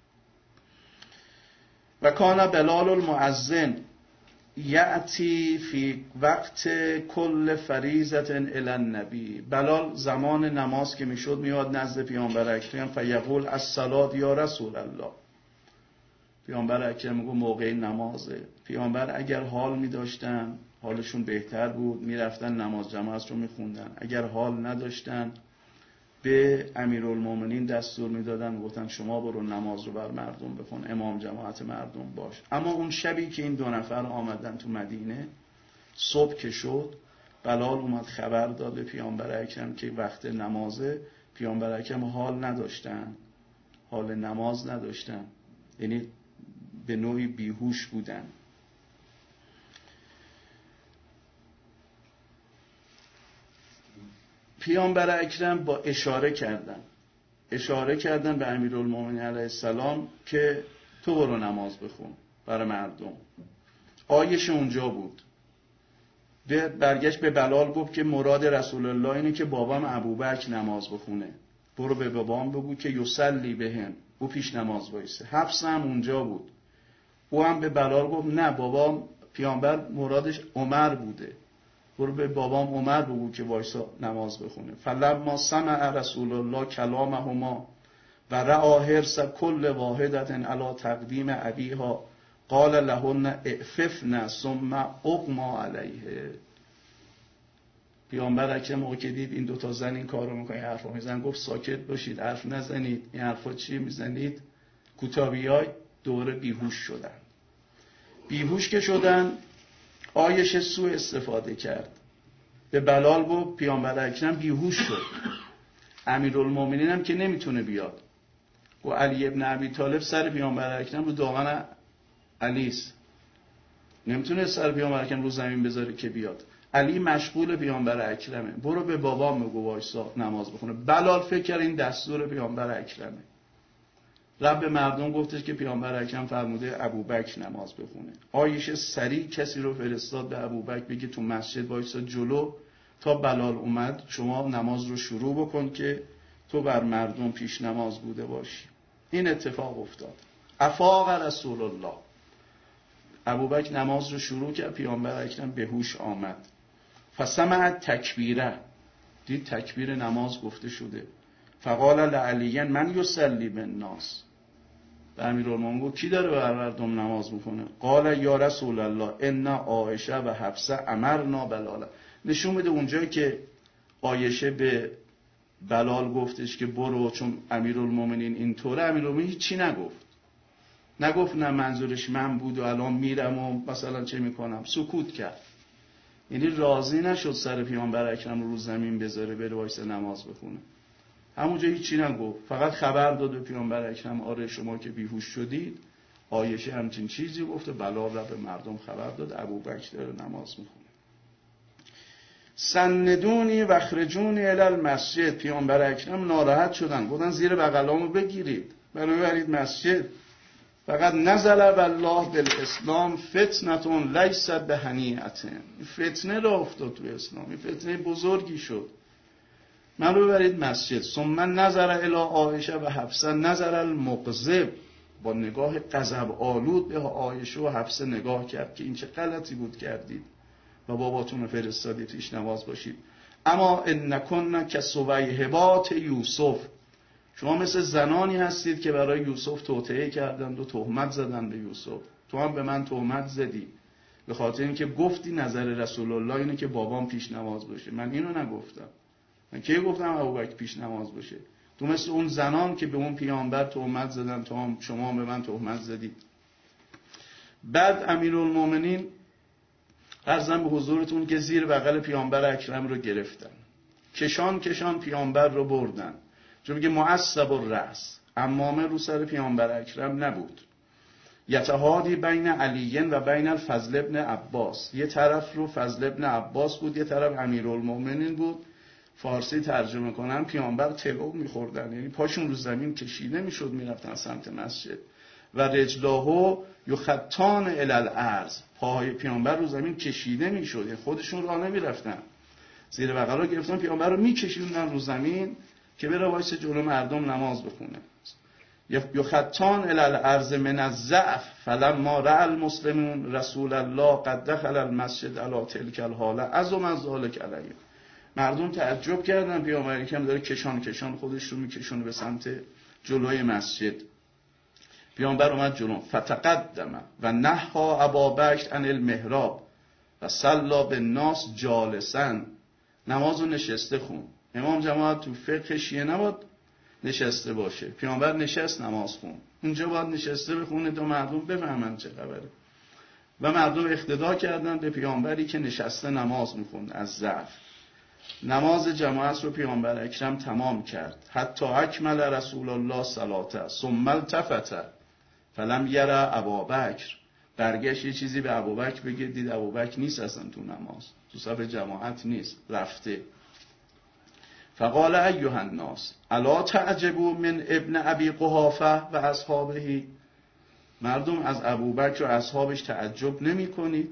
و کان بلال المؤذن یأتی فی وقت کل فریضة الی النبی، بلال زمان نماز که میشد میاد نزد پیامبر اکرم فیقول الصلاة یا رسول الله، پیامبر اکرم میگه موقع نمازه. پیامبر اگر حال میداشتن، حالشون بهتر بود، میرفتن نماز جماعت رو میخوندن، اگر حال نداشتن به امیرالمومنین دستور میدادن، گفتن شما برو نماز رو بر مردم بخون، امام جماعت مردم باش. اما اون شبی که این دو نفر آمدن تو مدینه، صبح که شد، بلال اومد خبر داد به پیامبر اکرم که وقت نمازه. پیامبر اکرم حال نداشتن، حال نماز نداشتن، یعنی به نوعی بیهوش بودن. پیامبر اکرم با اشاره کردن اشاره کردن به امیرالمومنین علیه السلام که تو برو نماز بخون برای مردم. آیش اونجا بود، برگشت به بلال گفت که مراد رسول الله اینه که بابام ابوبکر نماز بخونه، برو به بابام بگو که یصلی بهم، او پیش نماز وایسه. حفصه هم اونجا بود، او هم به بلال گفت نه بابام، پیامبر مرادش عمر بوده، برو به بابام عمر بگو که وایسا نماز بخونه. فلما سمع رسول الله کلامهما و رأى حرص کل واحدة علی تقدیم ابیها قال لهن اعففن ثم اغما علیه. پیامبر اکرم موقع که دید این دوتا زن این کار رو میکنن، حرفا میزنن، گفت ساکت باشید، حرف نزنید، این حرفا چی میزنید؟ کوتاهیای دوره بیهوش شدن. بیهوش که شدن، آیش سوء استفاده کرد، به بلال گفت پیامبر اکرم بیهوش شد. امیرالمومنین هم که نمیتونه بیاد، و علی ابن ابی طالب سر پیامبر اکرم رو دامن علیست، نمیتونه سر پیامبر اکرم رو زمین بذاره که بیاد. علی مشغول پیامبر اکرمه، برو به بابام بگو وایسا نماز بخونه. بلال فکر کرد این دستور پیامبر اکرمه، رب مردم گفتش که پیامبر اکرم فرموده ابوبکر نماز بخونه. آیشه سریع کسی رو فرستاد به ابوبکر بگه تو مسجد وایسا جلو تا بلال اومد شما نماز رو شروع بکن که تو بر مردم پیش نماز بوده باشی. این اتفاق افتاد. افاق رسول الله، ابوبکر نماز رو شروع کرد، پیامبر اکرم به هوش آمد. فسمع تکبیره، دید تکبیر نماز گفته شده. فقال لعلی من یصلی بالناس، به امیرالمومنین گفت کی داره بر مردم نماز میکنه؟ قال یا رسول الله ان عایشه و حفصه امرنا بلالا. نشون میده اونجایی که عایشه به بلال گفتش که برو چون امیرالمومنین اینطوره، امیرالمومنین هیچی نگفت. نگفت نه منظورش من بود و الان میرم و مثلا چه میکنم، سکوت کرد. یعنی راضی نشد سر پیامبر اکرم رو زمین بذاره بره وایسه نماز بخونه. همونجا هیچی نگفت، فقط خبر داد به پیامبر اکرم آره شما که بیهوش شدید عایشه همچین چیزی گفته، بلال را به مردم خبر داد ابوبکر داره نماز میخونه. سندونی و اخرجونی الی المسجد. پیامبر اکرم ناراحت شدن، گفتن زیر بغلامو بگیرید منو ببرید مسجد. فقط نزل والله بالاسلام فتنتون لیست بهنیئه. فتنه را افتاد تو اسلام، این فتنه بزرگی شد، منو ببرید مسجد. ثم نظر الی عایشه و حفصه نظر المغضب. با نگاه غضب آلود به عایشه و حفصه نگاه کرد که این چه غلطی بود کردید و باباتون رو فرستادید پیش نماز باشید. اما انکن کسویهبات یوسف. شما مثل زنانی هستید که برای یوسف توطئه کردند و تهمت زدند به یوسف. تو هم به من تهمت زدی به خاطر اینکه گفتی نظر رسول الله اینه که بابام پیش نماز باشه. من اینو نگفتم. من کی گفتم ابوبکر پیش نماز باشه؟ تو مثل اون زنان که به اون پیامبر تهمت زدن، تو هم شما هم به من تهمت زدید. بعد امیرالمومنین عرضم به حضورتون که زیر بغل پیامبر اکرم رو گرفتن، کشان کشان پیامبر رو بردن. چون میگه معصب الرأس، عمامه رو سر پیامبر اکرم نبود. یتهادی بین علیین و بین الفضل ابن عباس. یه طرف رو فضل ابن عباس بود، یه طرف امیرالمومنین بود. فارسی ترجمه کنم پیامبر تلو میخوردن، یعنی پاشون رو زمین کشیده میشد میرفتن سمت مسجد. و رجلاهو یخطان الی الارض. پاهای پیامبر رو زمین کشیده میشد، یعنی خودشون راه نمیرفتن، زیر بغل رو گرفتن پیامبر رو میکشیدن رو زمین که بره وایس جلو مردم نماز بخونه. یخطان الی الارض من الضعف فلما رأى المسلمون رسول الله قد دخل المسجد علی تلک الحاله عظم از ذلک علیه. مردم تعجب کردن پیامبر اکرم داره کشان کشان خودش رو میکشونه به سمت جلوی مسجد. پیامبر اومد جلو، فتقدم و نهى ابابکر عن المحراب و صلی بالناس جالسا. نمازو نشسته خون. امام جماعت تو فقه شیعه نباید نشسته باشه، پیامبر نشست نماز خون، اونجا باید نشسته بخونه تا مردم بفهمن چه خبره. و مردم اقتدا کردن به پیامبری که نشسته نماز میخوند از ضعف. نماز جماعت رو پیامبر اکرم تمام کرد. حتی اکمل رسول الله صلاته ثم التفت فلم یره ابابکر. برگشت یه چیزی به ابوبکر بگه، دید ابوبکر نیست اصلا تو نماز، تو صف جماعت نیست، رفته. فقال ایها الناس الا تعجبوا من ابن ابی قحافه و اصحابه. مردم از ابوبکر و اصحابش تعجب نمی کنید؟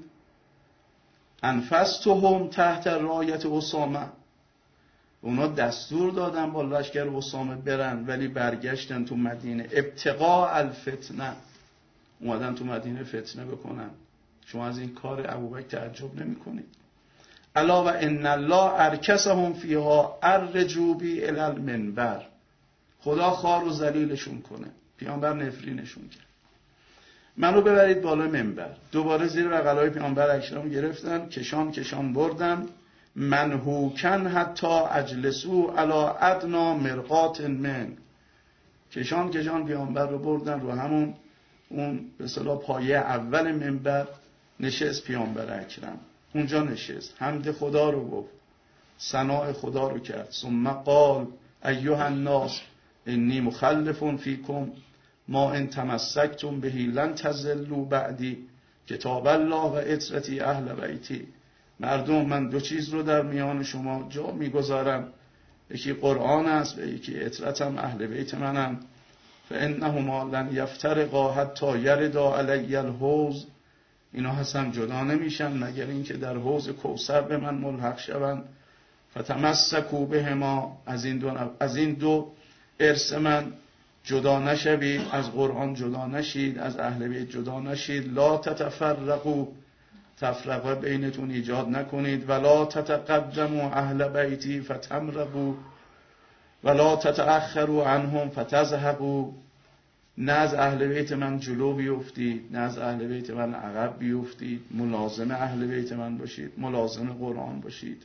انفستهم تحت رایت اسامه. اونا دستور دادن با لشکر اسامه برن ولی برگشتن تو مدینه ابتغاء الفتنه، اومدن تو مدینه فتنه بکنن. شما از این کار ابوبکر تعجب نمی کنید؟ الا و ان الله ارکسهم فیها الرجوبی الی المنبر. خدا خار و ذلیلشون کنه. پیامبر نفرینشون کرد. منو ببرید بالا منبر. دوباره زیر بغلای پیامبر اکرم گرفتن، کشان کشان بردن. منهوکن حتی اجلسو علی ادنا مرقات من. کشان کشان پیامبر رو بردن رو همون اون به اصطلاح پایه اول منبر نشست پیامبر اکرم. اونجا نشست، حمد خدا رو گفت، ثناء خدا رو کرد. ثم قال ایها الناس انی مخلف فیکم ما ان تمسکتم به لن تضلوا بعدی کتاب الله و عترتی اهل بیتی. مردم، من دو چیز رو در میان شما جا میگذارم، یکی قرآن است و یکی عترتم اهل بیت منم. فانهما لن یفترقا حتی یردا علی الحوض. اینا هستن جدا نمیشن مگر اینکه در حوض کوثر به من ملحق شوند. فتمسکوا بهما. از این دو از این دو ارث من جدا نشوید، از قرآن جدا نشید، از اهل بیت جدا نشید. لا تتفرقوا، تفرقه بینتون ایجاد نکنید. ولا تتقدموا اهل بیتی فتمرقوا ولا تتأخروا عنهم فتذهبوا. نه از اهل بیت من جلو بیفتید، نه از اهل بیت من عقب بیفتید. ملازم اهل بیت من باشید، ملازم قرآن باشید.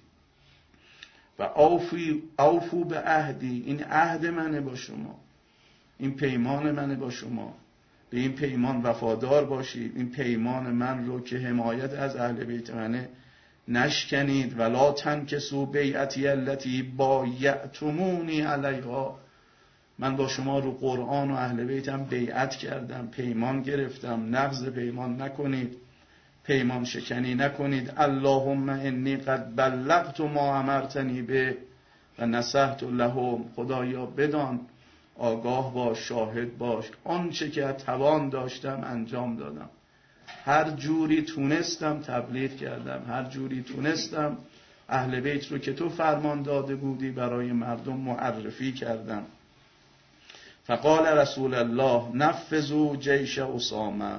و اوفی اوفو به عهدی، این عهد منه با شما، این پیمان منه با شما، به این پیمان وفادار باشید. این پیمان من رو که حمایت از اهل بیت منه نشکنید. ولا تنکسوا بیعتی التي بایعتمونی علیها، من با شما رو قرآن و اهل بیتم بیعت کردم، پیمان گرفتم، نقض پیمان نکنید، پیمان شکنی نکنید. اللهم انی قد بلغت ما امرتنی به و نصحت لهم، خدایا بدان، آگاه باش، شاهد باش، آنچه که توان داشتم انجام دادم، هر جوری تونستم تبلیغ کردم، هر جوری تونستم اهل بیت رو که تو فرمان داده بودی برای مردم معرفی کردم. فقال رسول الله نفذوا جیش اسامه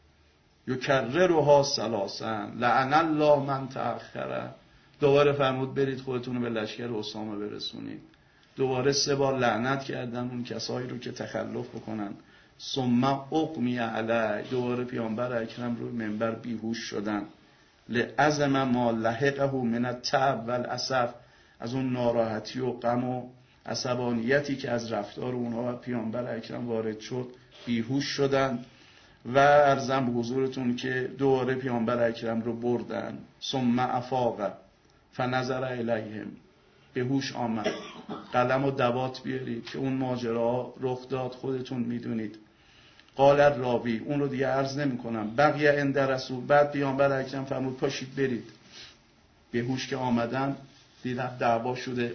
یکررها ثلاثا لعن الله من تأخر. دوباره فرمود برید خودتون رو به لشکر اسامه برسونید. دوباره سه بار لعنت کردن اون کسایی رو که تخلف بکنن. ثم اغمی علی، دوباره پیامبر اکرم رو منبر بیهوش شدن. لعظم ما لحقه من التعب والاسف، از اون ناراحتی و غم و عصبانیتی که از رفتار اونها و پیامبر اکرم وارد شد بیهوش شدن. و عرضم به حضورتون که دوباره پیامبر اکرم رو بردن. ثم افاق فنظر الیهم، به هوش آمد. قلم و دوات بیارید که اون ماجرا رخ داد، خودتون میدونید. قال راوی، اون رو دیگه عرض نمی کنم. بقیه عند رسول، بعد پیامبر اکرم فرمود پاشید برید. به هوش که آمدن دیدن دعوا شده.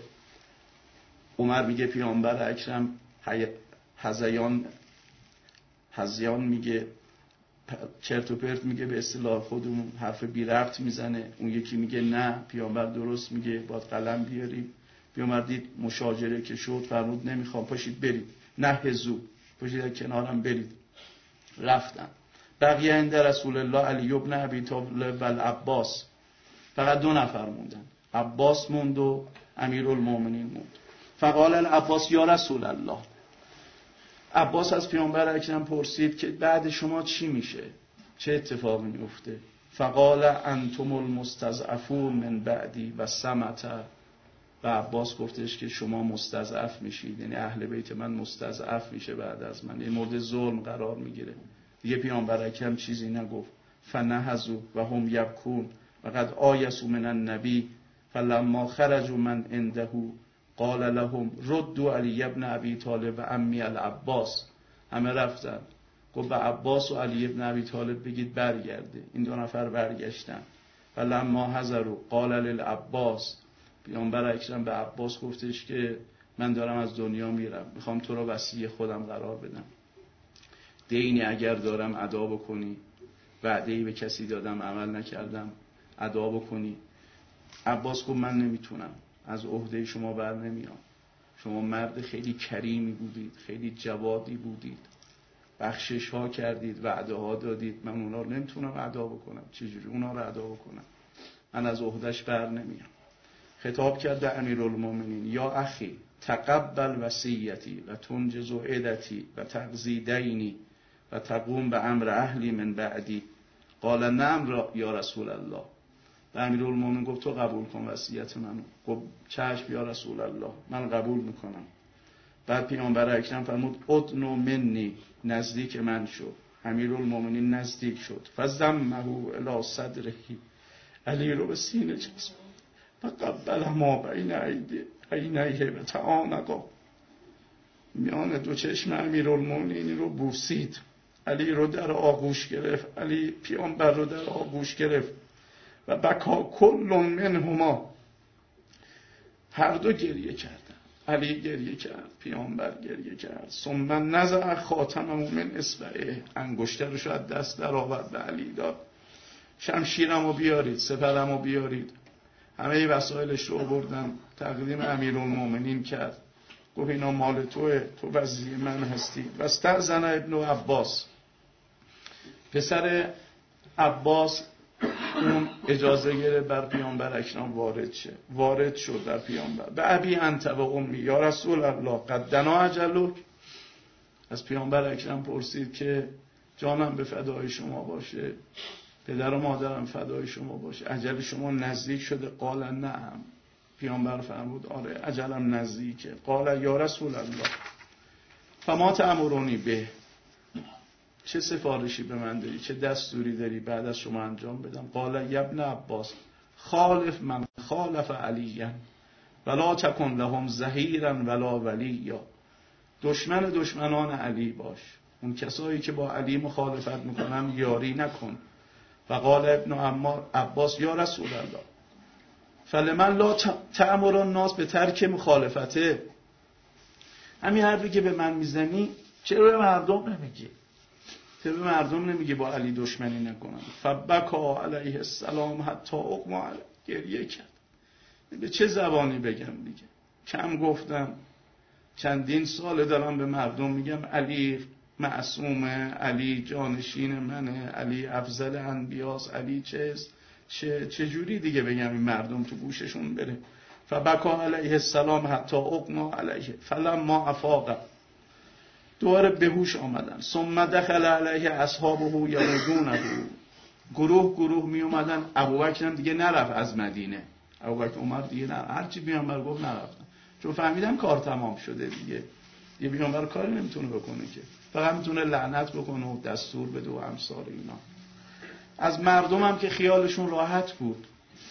عمر میگه پیامبر اکرم هزیان هزیان میگه، چرت و پرت میگه، به اصطلاح خودمون حرف بی ربط میزنه. اون یکی میگه نه پیامبر درست میگه، باید قلم بیاریم. پیامبر دید مشاجره که شد، فرمود نمیخوام، پاشید برید. نه هزو، پاشید کنارم برید. رفتن. بقیه عند رسول الله علی ابن ابی طالب و العباس، فقط دو نفر موندن، عباس موند و امیرالمومنین موند. فقال العباس یا رسول الله، عباس از پیامبر اکرم پرسید که بعد شما چی میشه، چه اتفاقی میفته؟ فقال انتم المستضعفون من بعدی و سمت. و عباس گفتش که شما مستضعف میشید، یعنی اهل بیت من مستضعف میشه بعد از من، یعنی مورد ظلم قرار میگیره. دیگه پیامبر اکرم چیزی نگفت. فنهزوا و هم یبکون و قد آیسوا من النبی فلما خرجوا من عنده قال لهم ردوا علی ابن ابی طالب و امی العباس. همه رفتن، گفت به عباس و علی ابن ابی طالب بگید برگرده. این دو نفر برگشتن. فلما حضروا قال للعباس، پیامبر اکرم به عباس گفتش که من دارم از دنیا میرم، میخوام تو رو وصی خودم قرار بدم، دینی اگر دارم ادا بکنی، وعده‌ای به کسی دادم عمل نکردم ادا بکنی. عباس گفت من نمیتونم، از عهده شما بر نمیام. شما مرد خیلی کریمی بودید، خیلی جوادی بودید، بخشش ها کردید، وعده ها دادید، من اونا رو نمیتونم ادا بکنم. چجوری اونا رو ادا بکنم؟ من از عهدهش بر نمیام. خطاب کرد به امیرالمومنین، یا اخی تقبل وصیتی و تنجز عدتی و تقضی دینی و تقوم به امر اهلی من بعدی. قال نعم را یا رسول الله. و امیرالمومنین گفت تو قبول کن وصیت منو. گفت چشم یا رسول الله، من قبول میکنم. بعد پیامبر اکرم فرمود ادنو منی، نزدیک من شد. امیرالمومنین نزدیک شد. فضمه الی صدره، علی رو به سینه چسب و قبل ما بین عینیه و تعانقا، میان دو چشم امیرالمومنین رو بوسید. علی رو در آغوش گرفت، علی پیامبر رو در آغوش گرفت. و بکا کل منهما، هر دو گریه کردن. علی گریه کرد، پیامبر گریه کرد. ثم نزع خاتمه من اصبعه، انگشترش رو از دست در آورد، به علی داد. شمشیرمو بیارید، سپرمو بیارید. همه وسایلش رو آوردن، تقدیم امیرالمومنین کرد. گفت اینا مال توه، تو وزیر من هستی. و استأذن ابن عباس، پسر عباس، اون اجازه گرفت بر پیامبر اکرم وارد شه. وارد شد در پیامبر. به ابی انت و امی یا رسول الله قد دنا اجلک. از پیامبر اکرم پرسید که جانم به فدای شما باشه، پدر و مادرم فدای شما باشه، اجل شما نزدیک شده؟ قال نعم. پیامبر فرمود آره اجلم نزدیکه. قال یا رسول الله فما تأمرونی به، چه سفارشی به من داری، چه دستوری داری بعد از شما انجام بدم؟ قال یا ابن عباس خالف من خالف علیا ولا تکن لهم ظهیرا ولا ولیا، دشمن دشمنان علی باش، اون کسایی که با علی مخالفت میکنن یاری نکن. فقال ابن عباس یا رسول الله فلمن لا تأمر الناس به ترک مخالفته، همین حرفی که به من میزنی چرا به مردم نمیگی؟ چرا به مردم نمیگی با علی دشمنی نکنن؟ فبکا علیه السلام حتی اغما علیه، گریه کرد. به چه زبانی بگم دیگه؟ کم گفتم، چندین سال دارم به مردم میگم علی معصومه، علی جانشین منه، علی افضل انبیاست، علی چیست، چه چجوری دیگه بگم این مردم تو گوششون بره؟ فبکا علیه السلام حتی اغما علیه فلما افاق، دوباره بهوش آمدن. ثم دخل علیه اصحابه یمدونه، گروه گروه می اومدن. ابوبکر هم دیگه نرفت از مدینه، ابوبکر عمر دیگه نرفت، هرچی پیامبر گفت نرفتن، چون فهمیدن کار تمام شده دیگه. یه پیامبر کاری نمیتونه بکنه که، فقط میتونه لعنت بکنه و دستور بده و امثال اینا. از مردم هم که خیالشون راحت بود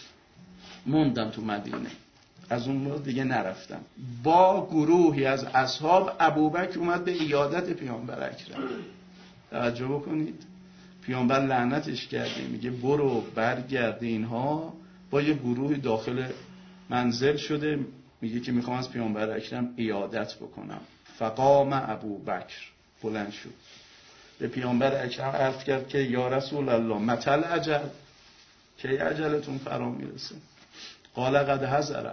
موندم تو مدینه، از اون موقع دیگه نرفتم. با گروهی از اصحاب ابوبکر اومد به عیادت پیامبر اکرم. توجه بکنید، پیامبر لعنتش کرده، میگه برو برگرد اینها. با یه گروهی داخل منزل شده، میگه که میخوام از پیامبر اکرم عیادت بکنم. فقام ابوبکر، بلند شد به پیامبر اکرم عرض کرد که یا رسول الله متل اجل، کی اجلتون فرا میرسه؟ قال قد حضر،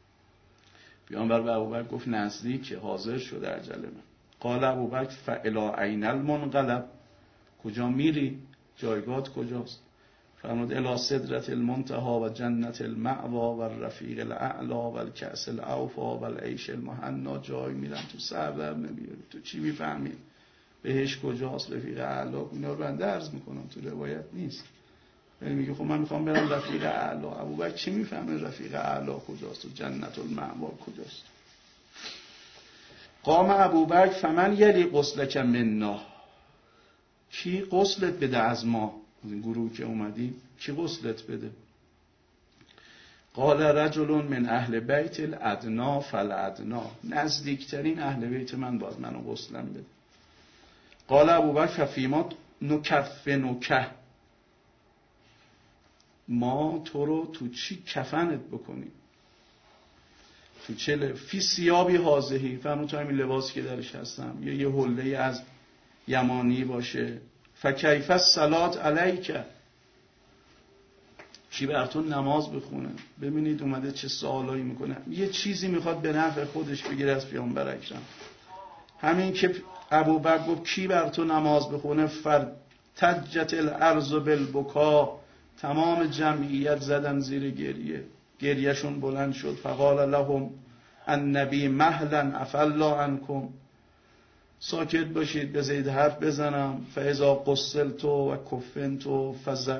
پیامبر به ابوبکر گفت نزدیک، حاضر شده اجل من. قال ابوبکر فالی عین المنقلب، کجا میری؟ جایگاه کجاست؟ فرمود الی سدرة المنتهى و جنت المأوى و الرفیق الاعلی و الکأس الاوفی و العیش المهنا. جای میرم تو سر در نمیاری، تو چی میفهمید؟ بهش کجاست؟ رفیق اعلی. اینا رو بنده عرض میکنم، تو روایت نیست. میگه خب من میخوام برم رفیق اعلی. ابوبکر چی میفهمه رفیق اعلی کجاست و جنت المأوی کجاست؟ قام ابوبکر فمن یلی غسلک منا، کی غسلت بده از ما، از این گروه که اومدیم کی غسلت بده؟ قال رجل من اهل بیت الادنا فالادنا، نزدیکترین اهل بیت من باز منو غسلم بده. قال ابوبکر ففیما نکفنک، ما تو رو تو چی کفنت بکنیم؟ تو چه فی ثیابی حاضهی، فرمود تو همین لباسی که درش هستم، یا یه حله از یمانی باشه. فکیف الصلاة علیک، کی بر تو نماز بخونه؟ ببینید اومده چه سوالایی میکنه، یه چیزی میخواد به نفع خودش بگیره از پیامبر اکرم. همین که ابوبکر گفت کی بر تو نماز بخونه، فرتجت الارض بالبکا، تمام جمعیت زدن زیر گریه، گریهشون بلند شد. فقال لهم النبی مهلا عفا الله عنکم، ساکت باشید بذارید حرف بزنم. فاذا قسلت و کفنت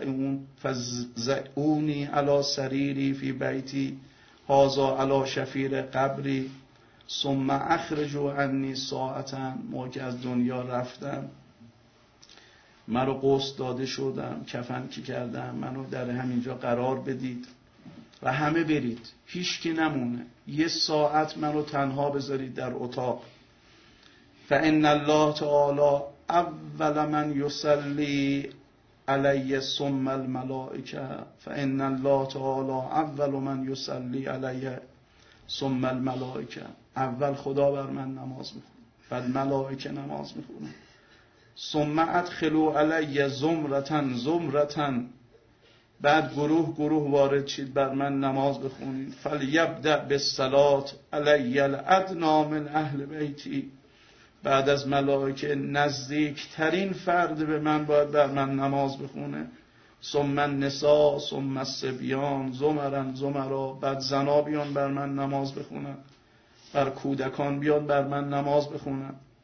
فزعونی علی سریری فی بیتی هذا علی شفیر قبری ثم اخرجوا عنی ساعتا. موقع از دنیا رفتم، منو غسل داده شدم، کفن کی کردم، منو در همینجا قرار بدید و همه برید، هیچ کی نمونه، یه ساعت منو تنها بذارید در اتاق. فان الله تعالی اول من یصلی علی ثم الملائکه، فان الله تعالی اول من یصلی علی ثم الملائکه، اول خدا بر من نماز میخونه، بعد ملائکه نماز میخونه. ثم ادخلوا علی زمرة زمرة، بعد گروه گروه وارد شید بر من نماز بخونید. فلیبدأ بالصلاة علی الادنی من اهل بیتی، بعد از ملائکه نزدیکترین فرد به من باید بر من نماز بخونه. ثم النساء ثم الصبیان زمرا زمرا، بعد زنا بیان بر من نماز بخونن، بر کودکان بیان بر من نماز بخونن.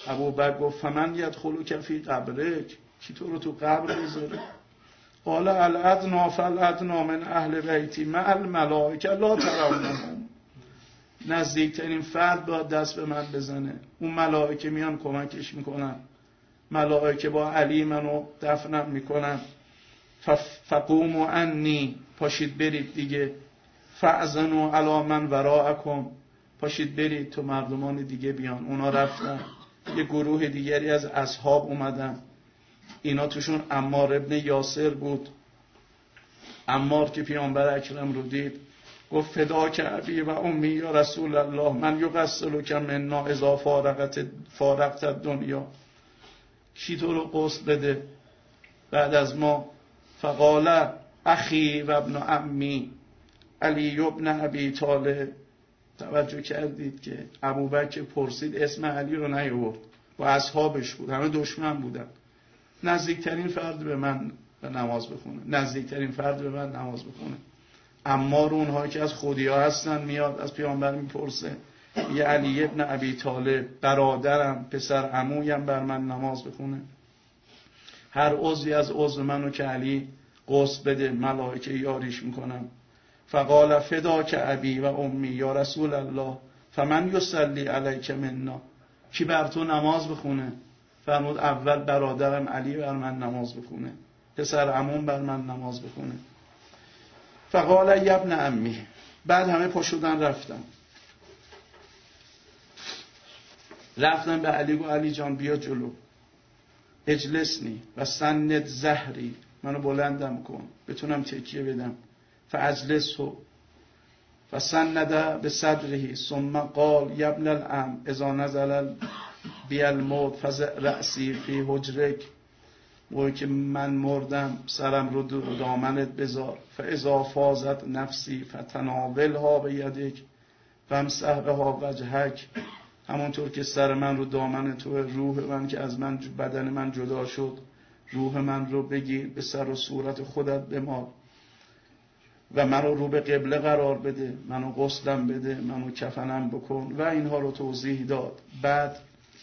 ابوبکر گفت فمن یدخلوا فی قبرک، کی تو رو تو قبر بذاره؟ قال الادنا فالادنا من اهل بیتی مع الملائکه لا ترونهم، نزدیکترین فرد باید دست به من بزنه، اون ملائکه میان کمکش میکنن، ملائکه با علی منو دفنم میکنن. فقوموا عنی، پاشید برید دیگه، فاذنوا علی من وراءکم، پاشید برید تو مردمان دیگه بیان. اونا رفتن، یه گروه دیگری از اصحاب اومدن، اینا توشون عمار ابن یاسر بود. عمار که پیامبر اکرم رو دید گفت فداک ابی و امی یا رسول الله من یغسلک منا اذا فارقت فارقت الدنیا، کی تو رو غسل بده بعد از ما؟ فقال اخی و ابن عمی علی ابن ابی طالب. توجه کردید که ابوبکر پرسید اسم علی رو نیاورد، با اصحابش بود، همه دشمن بودن. نزدیکترین فرد به من نماز بخونه، نزدیکترین فرد به من نماز بخونه. اما رو اونها که از خودیا هستن میاد از پیامبر میپرسه، یه علی ابن ابی طالب برادرم پسر عمویم بر من نماز بخونه. هر عضوی از عضو منو که علی غسل بده ملائکه یاریش میکنم. فقال فداک ابی و امی یا رسول الله فمن یصلی علیک منا، کی بر تو نماز بخونه؟ فرمود اول برادرم علی بر من نماز بخونه، پسر عموم بر من نماز بخونه. فقال یا ابن عمی، بعد همه پاشودن رفتن رفتن به علی گفت علی جان بیا جلو، اجلسنی و سند زهری، منو بلندم کن بتونم تکیه بدم. فاجلسه فسند بصدره ثم قال یا ابن العم اذا نزل بی الموت فزع رأسی فی حجرک، موقعی که من مردم سرم رو دامنت بذار. فاذا فازت نفسی فتناولها بیدک فامسح بها وجهک، همونطور که سر من رو دامن تو، روح من که از من بدن من جدا شد، روح من رو بگیر به سر و صورت خودت بمال و منو رو به قبله قرار بده، منو غسلم بده، منو کفنم بکن و اینها رو توضیح داد. بعد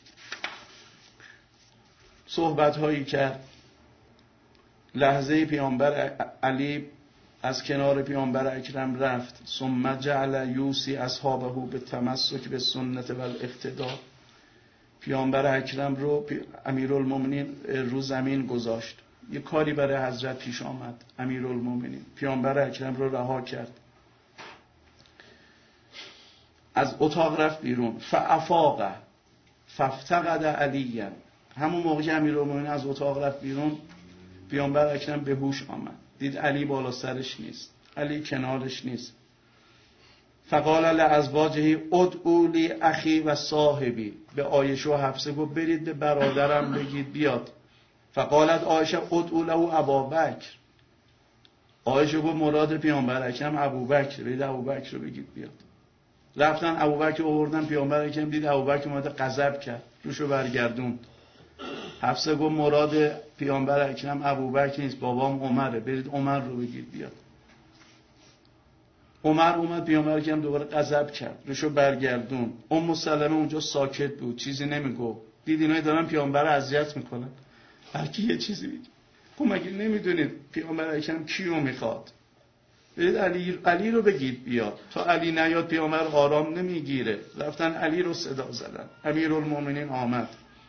صحبت هایی کرد. لحظه پیامبر علی از کنار پیامبر اکرم رفت. ثم جعل یوسی اصحابه به تمسک به سنت و الاقتداء، پیامبر اکرم رو امیرالمومنین رو زمین گذاشت. یه کاری برای حضرت پیش آمد، امیرالمومنین پیامبر اکرم رو رها کرد، از اتاق رفت بیرون. فافاق فافتقد علی، همون موقع که امیرالمومنین از اتاق رفت بیرون پیامبر اکرم به هوش آمد، دید علی بالا سرش نیست، علی کنارش نیست. فقال لازواجه ادعوا لی اخی و صاحبی، به عایشه و حفصه گفت برید به برادرم بگید بیاد. فقالت عایشه ادعوا له ابابکر، عایشه گفت مراد پیامبر اکرم ابوبکر، برید ابوبکر رو بگید بیاد. رفتن ابوبکر آوردن، پیامبر اکرم دید ابوبکر اومده غضب کرد، روشو برگردوند. حفصه گفت مراد پیامبر اکرم ابوبکر نیست، بابام عمره، برید عمر رو بگید بیاد. عمر اومد، پیامبر اکرم دوباره غضب کرد، روشو برگردون. ام سلمه اونجا ساکت بود، چیزی نمیگفت. دید اینا دارن پیامبر رو اذیت میکنن، هر کی یه چیزی میگه. خب مگه نمیدونید پیامبر اکرم کیو میخواد؟ برید علی علی رو بگید بیاد. تا علی نیاد پیامبر آرام نمیگیره. رفتن علی رو صدا زدن. امیرالمومنین آمد.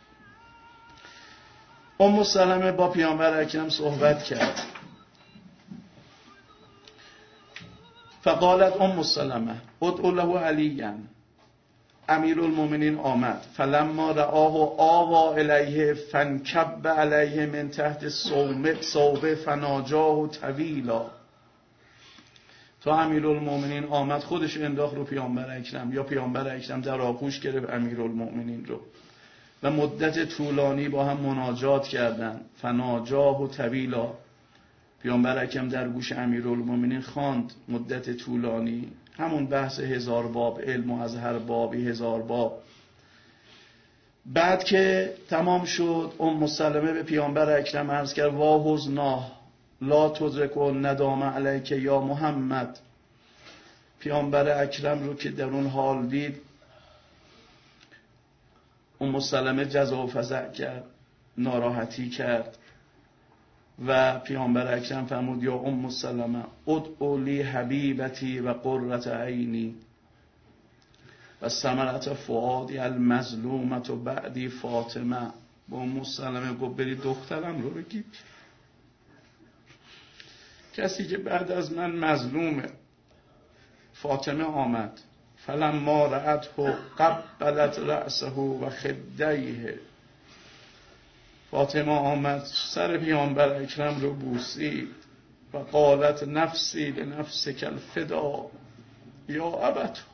ام سلمه با پیامبر اکرم صحبت کرد. فقالت ام سلمه ادعوا له علیا، امیرالمومنین آمد. فلما رآه آوا الیه فانکب علیه من تحت صوبه فناجاه طویلا. تا امیرالمومنین آمد خودش انداخت رو پیامبر اکرم، یا پیامبر اکرم در آغوش گرفت امیرالمومنین رو و مدت طولانی با هم مناجات کردند. فناجاه طویلا، پیامبر اکرم در گوش امیرالمومنین خواند مدت طولانی، همون بحث هزار باب علم و از هر بابی هزار باب. بعد که تمام شد ام سلمه به پیامبر اکرم عرض کرد وا حزنا لا تدرک ندام علیک یا محمد. پیامبر اکرم رو که در اون حال دید، ام سلمه جزع و فزع کرد، ناراحتی کرد و پیامبر اکرم فرمود یا ام سلمه ادعو لی حبیبتی و قرة عینی و ثمرة فؤادی المظلومة بعدی فاطمه. با ام سلمه گفت بری دخترم رو بگید، کسی که بعد از من مظلومه. فاطمه آمد، فلما رأته قبلت رأسه و خدیه. فاطمه آمد سر پیامبر اکرم رو بوسید و قالت نفسی لنفسک الفدا یا ابتاه.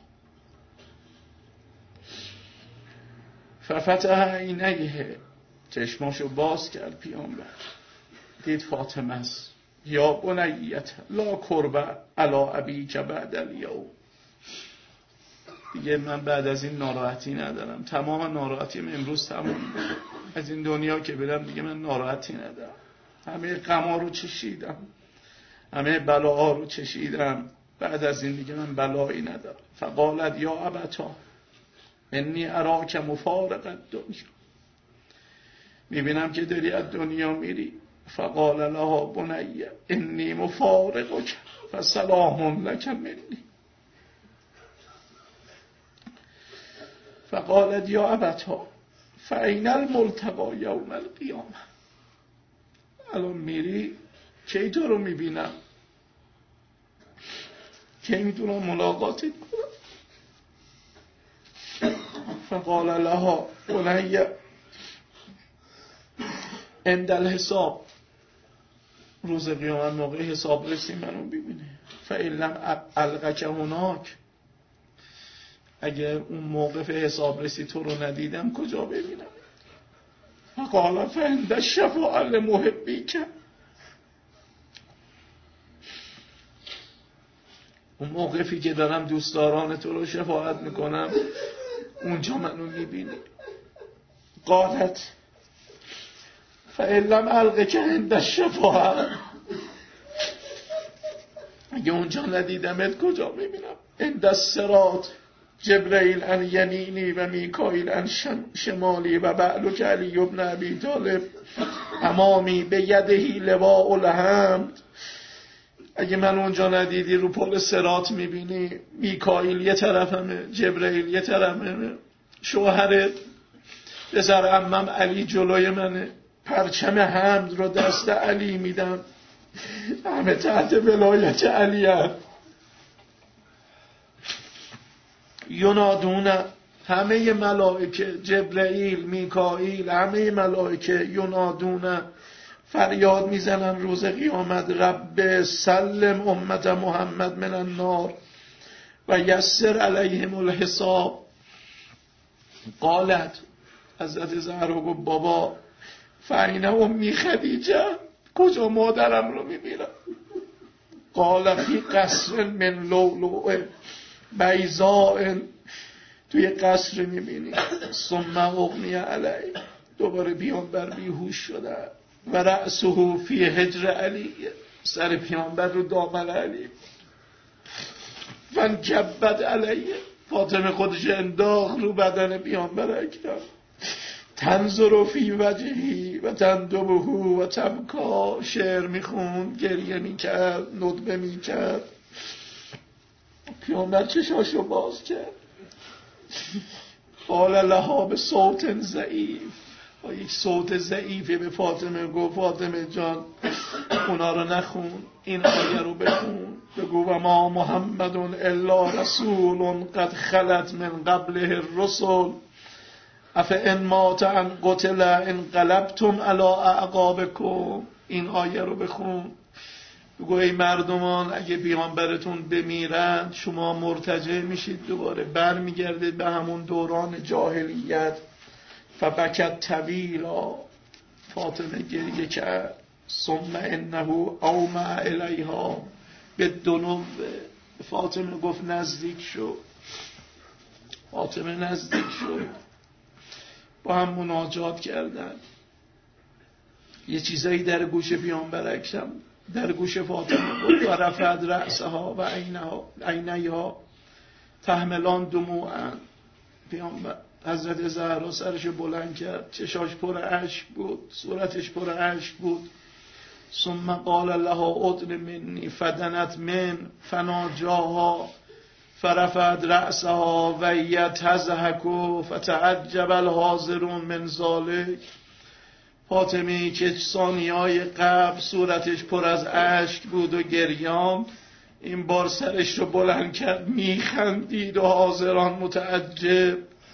ففتح عینیه، چشماشو باز کرد پیامبر، دید فاطمه است. یا بنیت لا قرب علی ابیک بعد الیوم. دیگه من بعد از این ناراحتی ندارم، تمام ناراحتیم امروز تمام. از این دنیا که برم دیگه من ناراحتی ندارم. همه غما رو چشیدم، همه بلاها رو چشیدم، بعد از این دیگه من بلایی ندارم. فقالت یا ابتا انی اراک مفارق الدنیا. میبینم که داری از دنیا میری. فقال لها بنی انی مفارقک فسلام لک منی. فقالت یا ابتا فاین الملتقی یوم القیامه. الان میری کی تو رو میبینم، کی میتونم ملاقاتت کنم؟ فقال لها بنی عند الحساب. روز قیامت موقع حساب رسی منو ببینه. فإن لم القک هناک. اگر اون موقع حساب رسی تو رو ندیدم کجا ببینم؟ فقال فعند الشفاعة لمحبیک. اون موقفی که دارم دوستداران تو رو شفاعت میکنم اونجا منو میبینی. قالت فإن لم القک عند الشفاعة. اگه اونجا ندیدمت کجا میبینم؟ عند الصراط جبرئیل عن یمینی و میکائیل عن شمالی و بعلک علی بن ابی طالب امامی به یدهی لواء الحمد. اگه من اونجا ندیدی رو پل صراط میبینی، میکائیل یه طرفمه، جبرئیل یه طرفمه، شوهرت پسر عمم علی جلوی منه، پرچم حمد رو دست علی میدم، همه تحت ولایت علی هست. ینادون، همه ملائکه، جبرئیل، میکائیل، همه ملائکه ینادون، فریاد میزنن روز قیامت رب سلم امت محمد من النار و یسر علیهم الحساب. قالت حضرت زهرا گفت بابا فاین امی خدیجه، کجا مادرم رو میبینم؟ قال فی قصر من لؤلؤ بیضاء، توی قصر میبینی. ثم اغمی علی، دوباره پیامبر بیهوش شده و رأسه فی حجر علی، سر پیامبر رو دامن علی. فانکبت علی، فاطمه خودش انداخت رو بدن پیامبر اکرم. تنظر فی وجهی و تندبه و تبکا، شعر میخوند، گریه میکرد، ندبه میکرد. پیامبر چشاشو باز کرد. قال لها به صوت ضعیف، با یک صوت ضعیفی به فاطمه گفت فاطمه جان اونا رو نخون، این آیه رو بخون. بگو و ما محمد الا رسول قد خلت من قبله الرسل افئن مات ان قتل انقلبتم علی اعقابکم. این آیه رو بخون. بگو ای مردمان اگه پیامبرتون بمیرند شما مرتجع میشید، دوباره بر میگردید به همون دوران جاهلیت. فبکت طویلا، فاطمه گریه کرد. ثم انه اومع الیها به دنو. فاطمه گفت نزدیک شو. فاطمه نزدیک شد، با هم مناجات کردن. یه چیزایی در گوش پیامبر اکرم، در گوش فاطمه بود. و رفعت رأسها و عینیها تحملان دموعا. پیامبر حضرت زهرا سرشو بلند کرد، چشاش پر اشک بود، صورتش پر اشک بود. ثم قال لها ادن منی فدنت من فناجاها فرفعت رأسها و هي تضحك فتعجب الحاضرون من ذلك. فاطمه که ثانیه‌های قبل صورتش پر از اشک بود و گریان، این بار سرش رو بلند کرد میخندید و حاضران متعجب.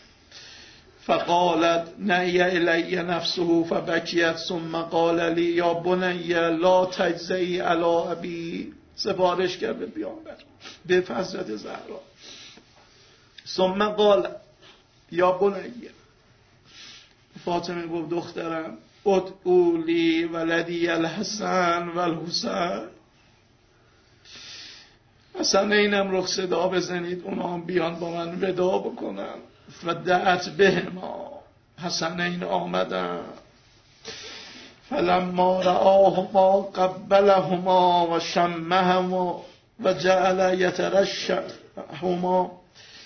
فقالت نعی الی نفسه فبکیت ثم قال لی یا بنی لا تجزئی علی ابی. سفارش کرد به پیامبر، به حضرت زهرا. ثم قال یا بنی، فاطمه گفت دخترم ادعوا لی ولدی الحسن و الحسین. حسنینم رو صدا بزنید اونا هم بیان با من ودا بکنن. فدعت بهما، حسنین آمدن. فلما رآهما قبلهما و شمهما و جعل یترشحهما.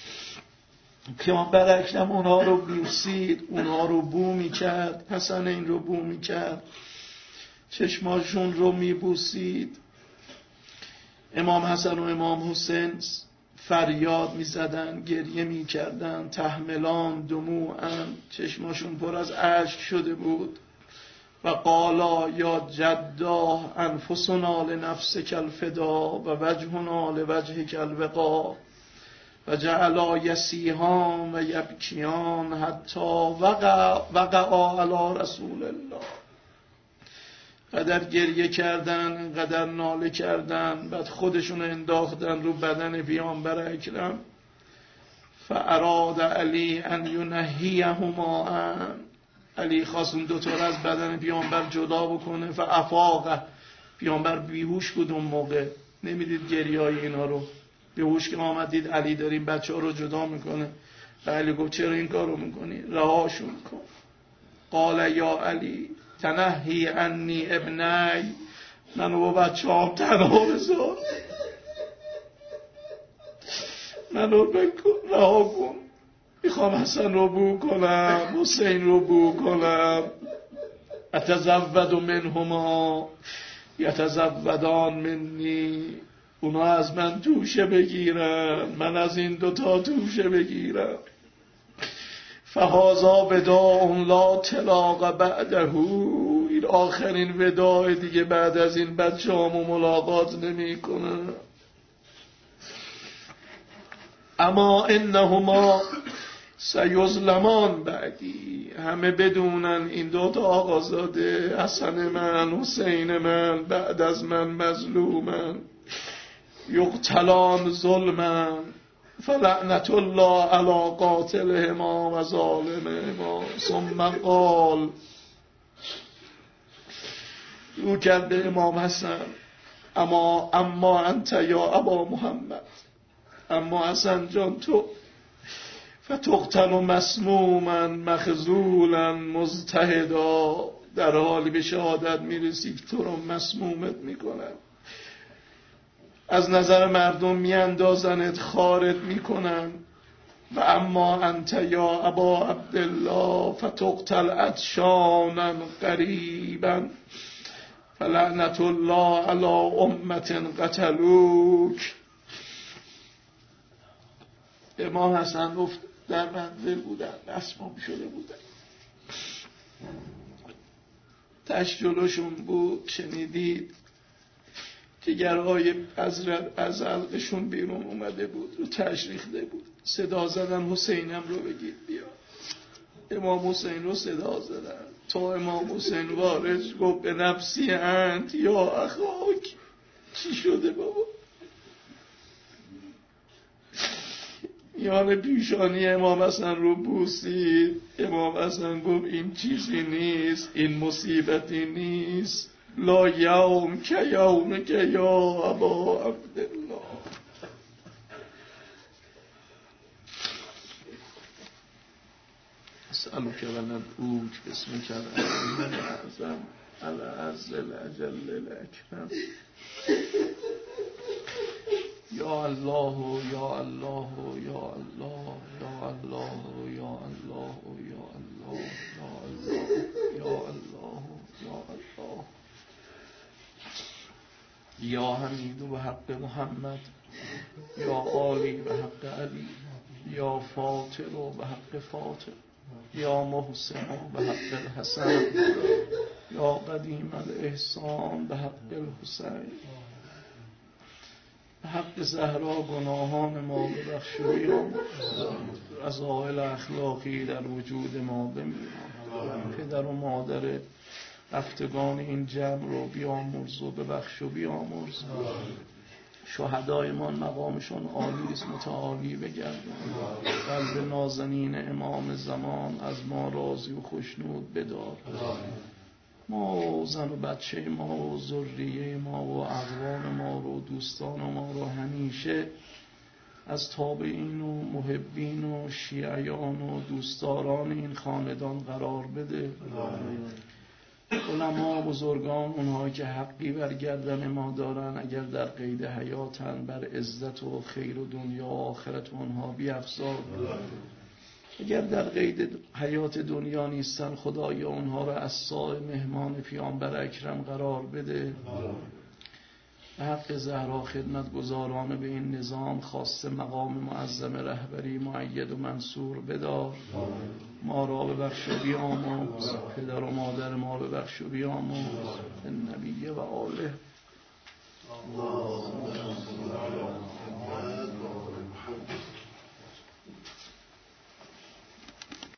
پیامبر اکرم اونها رو بوسید، اونها رو بو میکرد، حسنین رو بو میکرد، چشماشون رو میبوسید. امام حسن و امام حسین فریاد میزدن، گریه میکردن، تحملان دموعن، چشماشون پر از اشک شده بود. و قالا یا جدا انفسنا لنفسک الفدا و وجهنا لوجهک الوقا و جعلا یسیحان و یبکیان حتی وقع وقعا علی رسول الله. قدر گریه کردن، قدر ناله کردن، بعد خودشون انداختن رو بدن پیامبر اکرم. فاراد علی ان ینهیهما عن، علی خواست اون دوتا رو از بدن پیامبر جدا بکنه. فافاق، پیامبر بیهوش بود اون موقع، نمیدید گریه های اینا رو. بیهوش که آمد دید علی داریم بچه ها رو جدا میکنه. علی گفت چرا این کار رو میکنی؟ رهاشون کن. قال یا علی تنهی عنی ابنی، منو با بچه هم تنها بذار، منو بکن، رها کن، میخوام حسن رو بو کنم، حسین رو بو کنم. اتزود منهما یتزودان منی، اونا از من توشه بگیرن، من از این دوتا توشه بگیرم. فهازا وداع لا طلاق بعده، این آخرین وداع دیگه بعد از این بچه همو ملاقات نمی کنه. اما انهما سیظلمان بعدی، همه بدونن این دوتا آقازاده حسن من حسین من بعد از من مظلومن. یقتلان ظلمن فلعنت الله علی قاتلهما و ظالمهما. ثم قال، رو کرد به امام حسن، اما اما انت یا ابا محمد، اما حسن جان تو فتقتل مسموما مخذولا مضطهدا، در حالی به شهادت میرسی که تو رو مسمومت میکنن، از نظر مردم میاندازنت، خارت میکنن. و اما انت یا ابا عبدالله فتقتل عطشانا قریبا فلعنت الله علی امت قتلوک. امام حسن گفت در منزل بودن، مسموم شده بودن، تشت جلوشون بود، شنیدید جگرهای حضرت از حلقشون بیرون اومده بود، رو تشریخته بود. صدا زدن حسینم رو بگید بیا. امام حسین رو صدا زدن تا امام حسین وارد گفت به نفسی انت یا اخاک. چی شده بابا؟ میان پیشانی امام حسن رو بوسید. امام حسن گفت این چیزی نیست، این مصیبتی نیست. لا یوم که یوم که یا ابا عبدالله. اسألوک و ندعوک بسمک العظیم الاعظم العز الاجل الاکرم یا الله یا الله یا الله یا الله یا الله یا الله یا الله یا الله یا الله یا حمید به حق محمد یا عالی به حق علی یا فاطر به حق فاطر یا محسن به حق الحسن یا قدیم الاحسان به حق الحسین به حق زهرا گناهان ما ببخش و بیامرز، رذائل اخلاقی در وجود ما بمیر، پدر و مادر رفتگان این جمع رو بیامرز و ببخش و بیامرز، شهدایمان مقامشان عالی است متعالی بگردن، قلب نازنین امام زمان از ما راضی و خوشنود بدار، ما و زن و بچه ما و ذریه ما و اقوام ما و دوستان ما رو همیشه از تابعین و محبین و شیعیان و دوستداران این خاندان قرار بده. علما بزرگان، اونها که حقی بر گردن ما دارن، اگر در قید حیاتن بر عزت و خیر و دنیا و آخرت اونها بیفزار، اگر در قید حیات دنیا نیستن خدایا اونها را از سایه مهمان پیامبر اکرم قرار بده. به حق زهرا خدمت گزاران به این نظام خاصه مقام معظم رهبری مؤید و منصور بدار، ما را ببخش و بیامرز، پدر و مادر ما ببخش و بیامرز،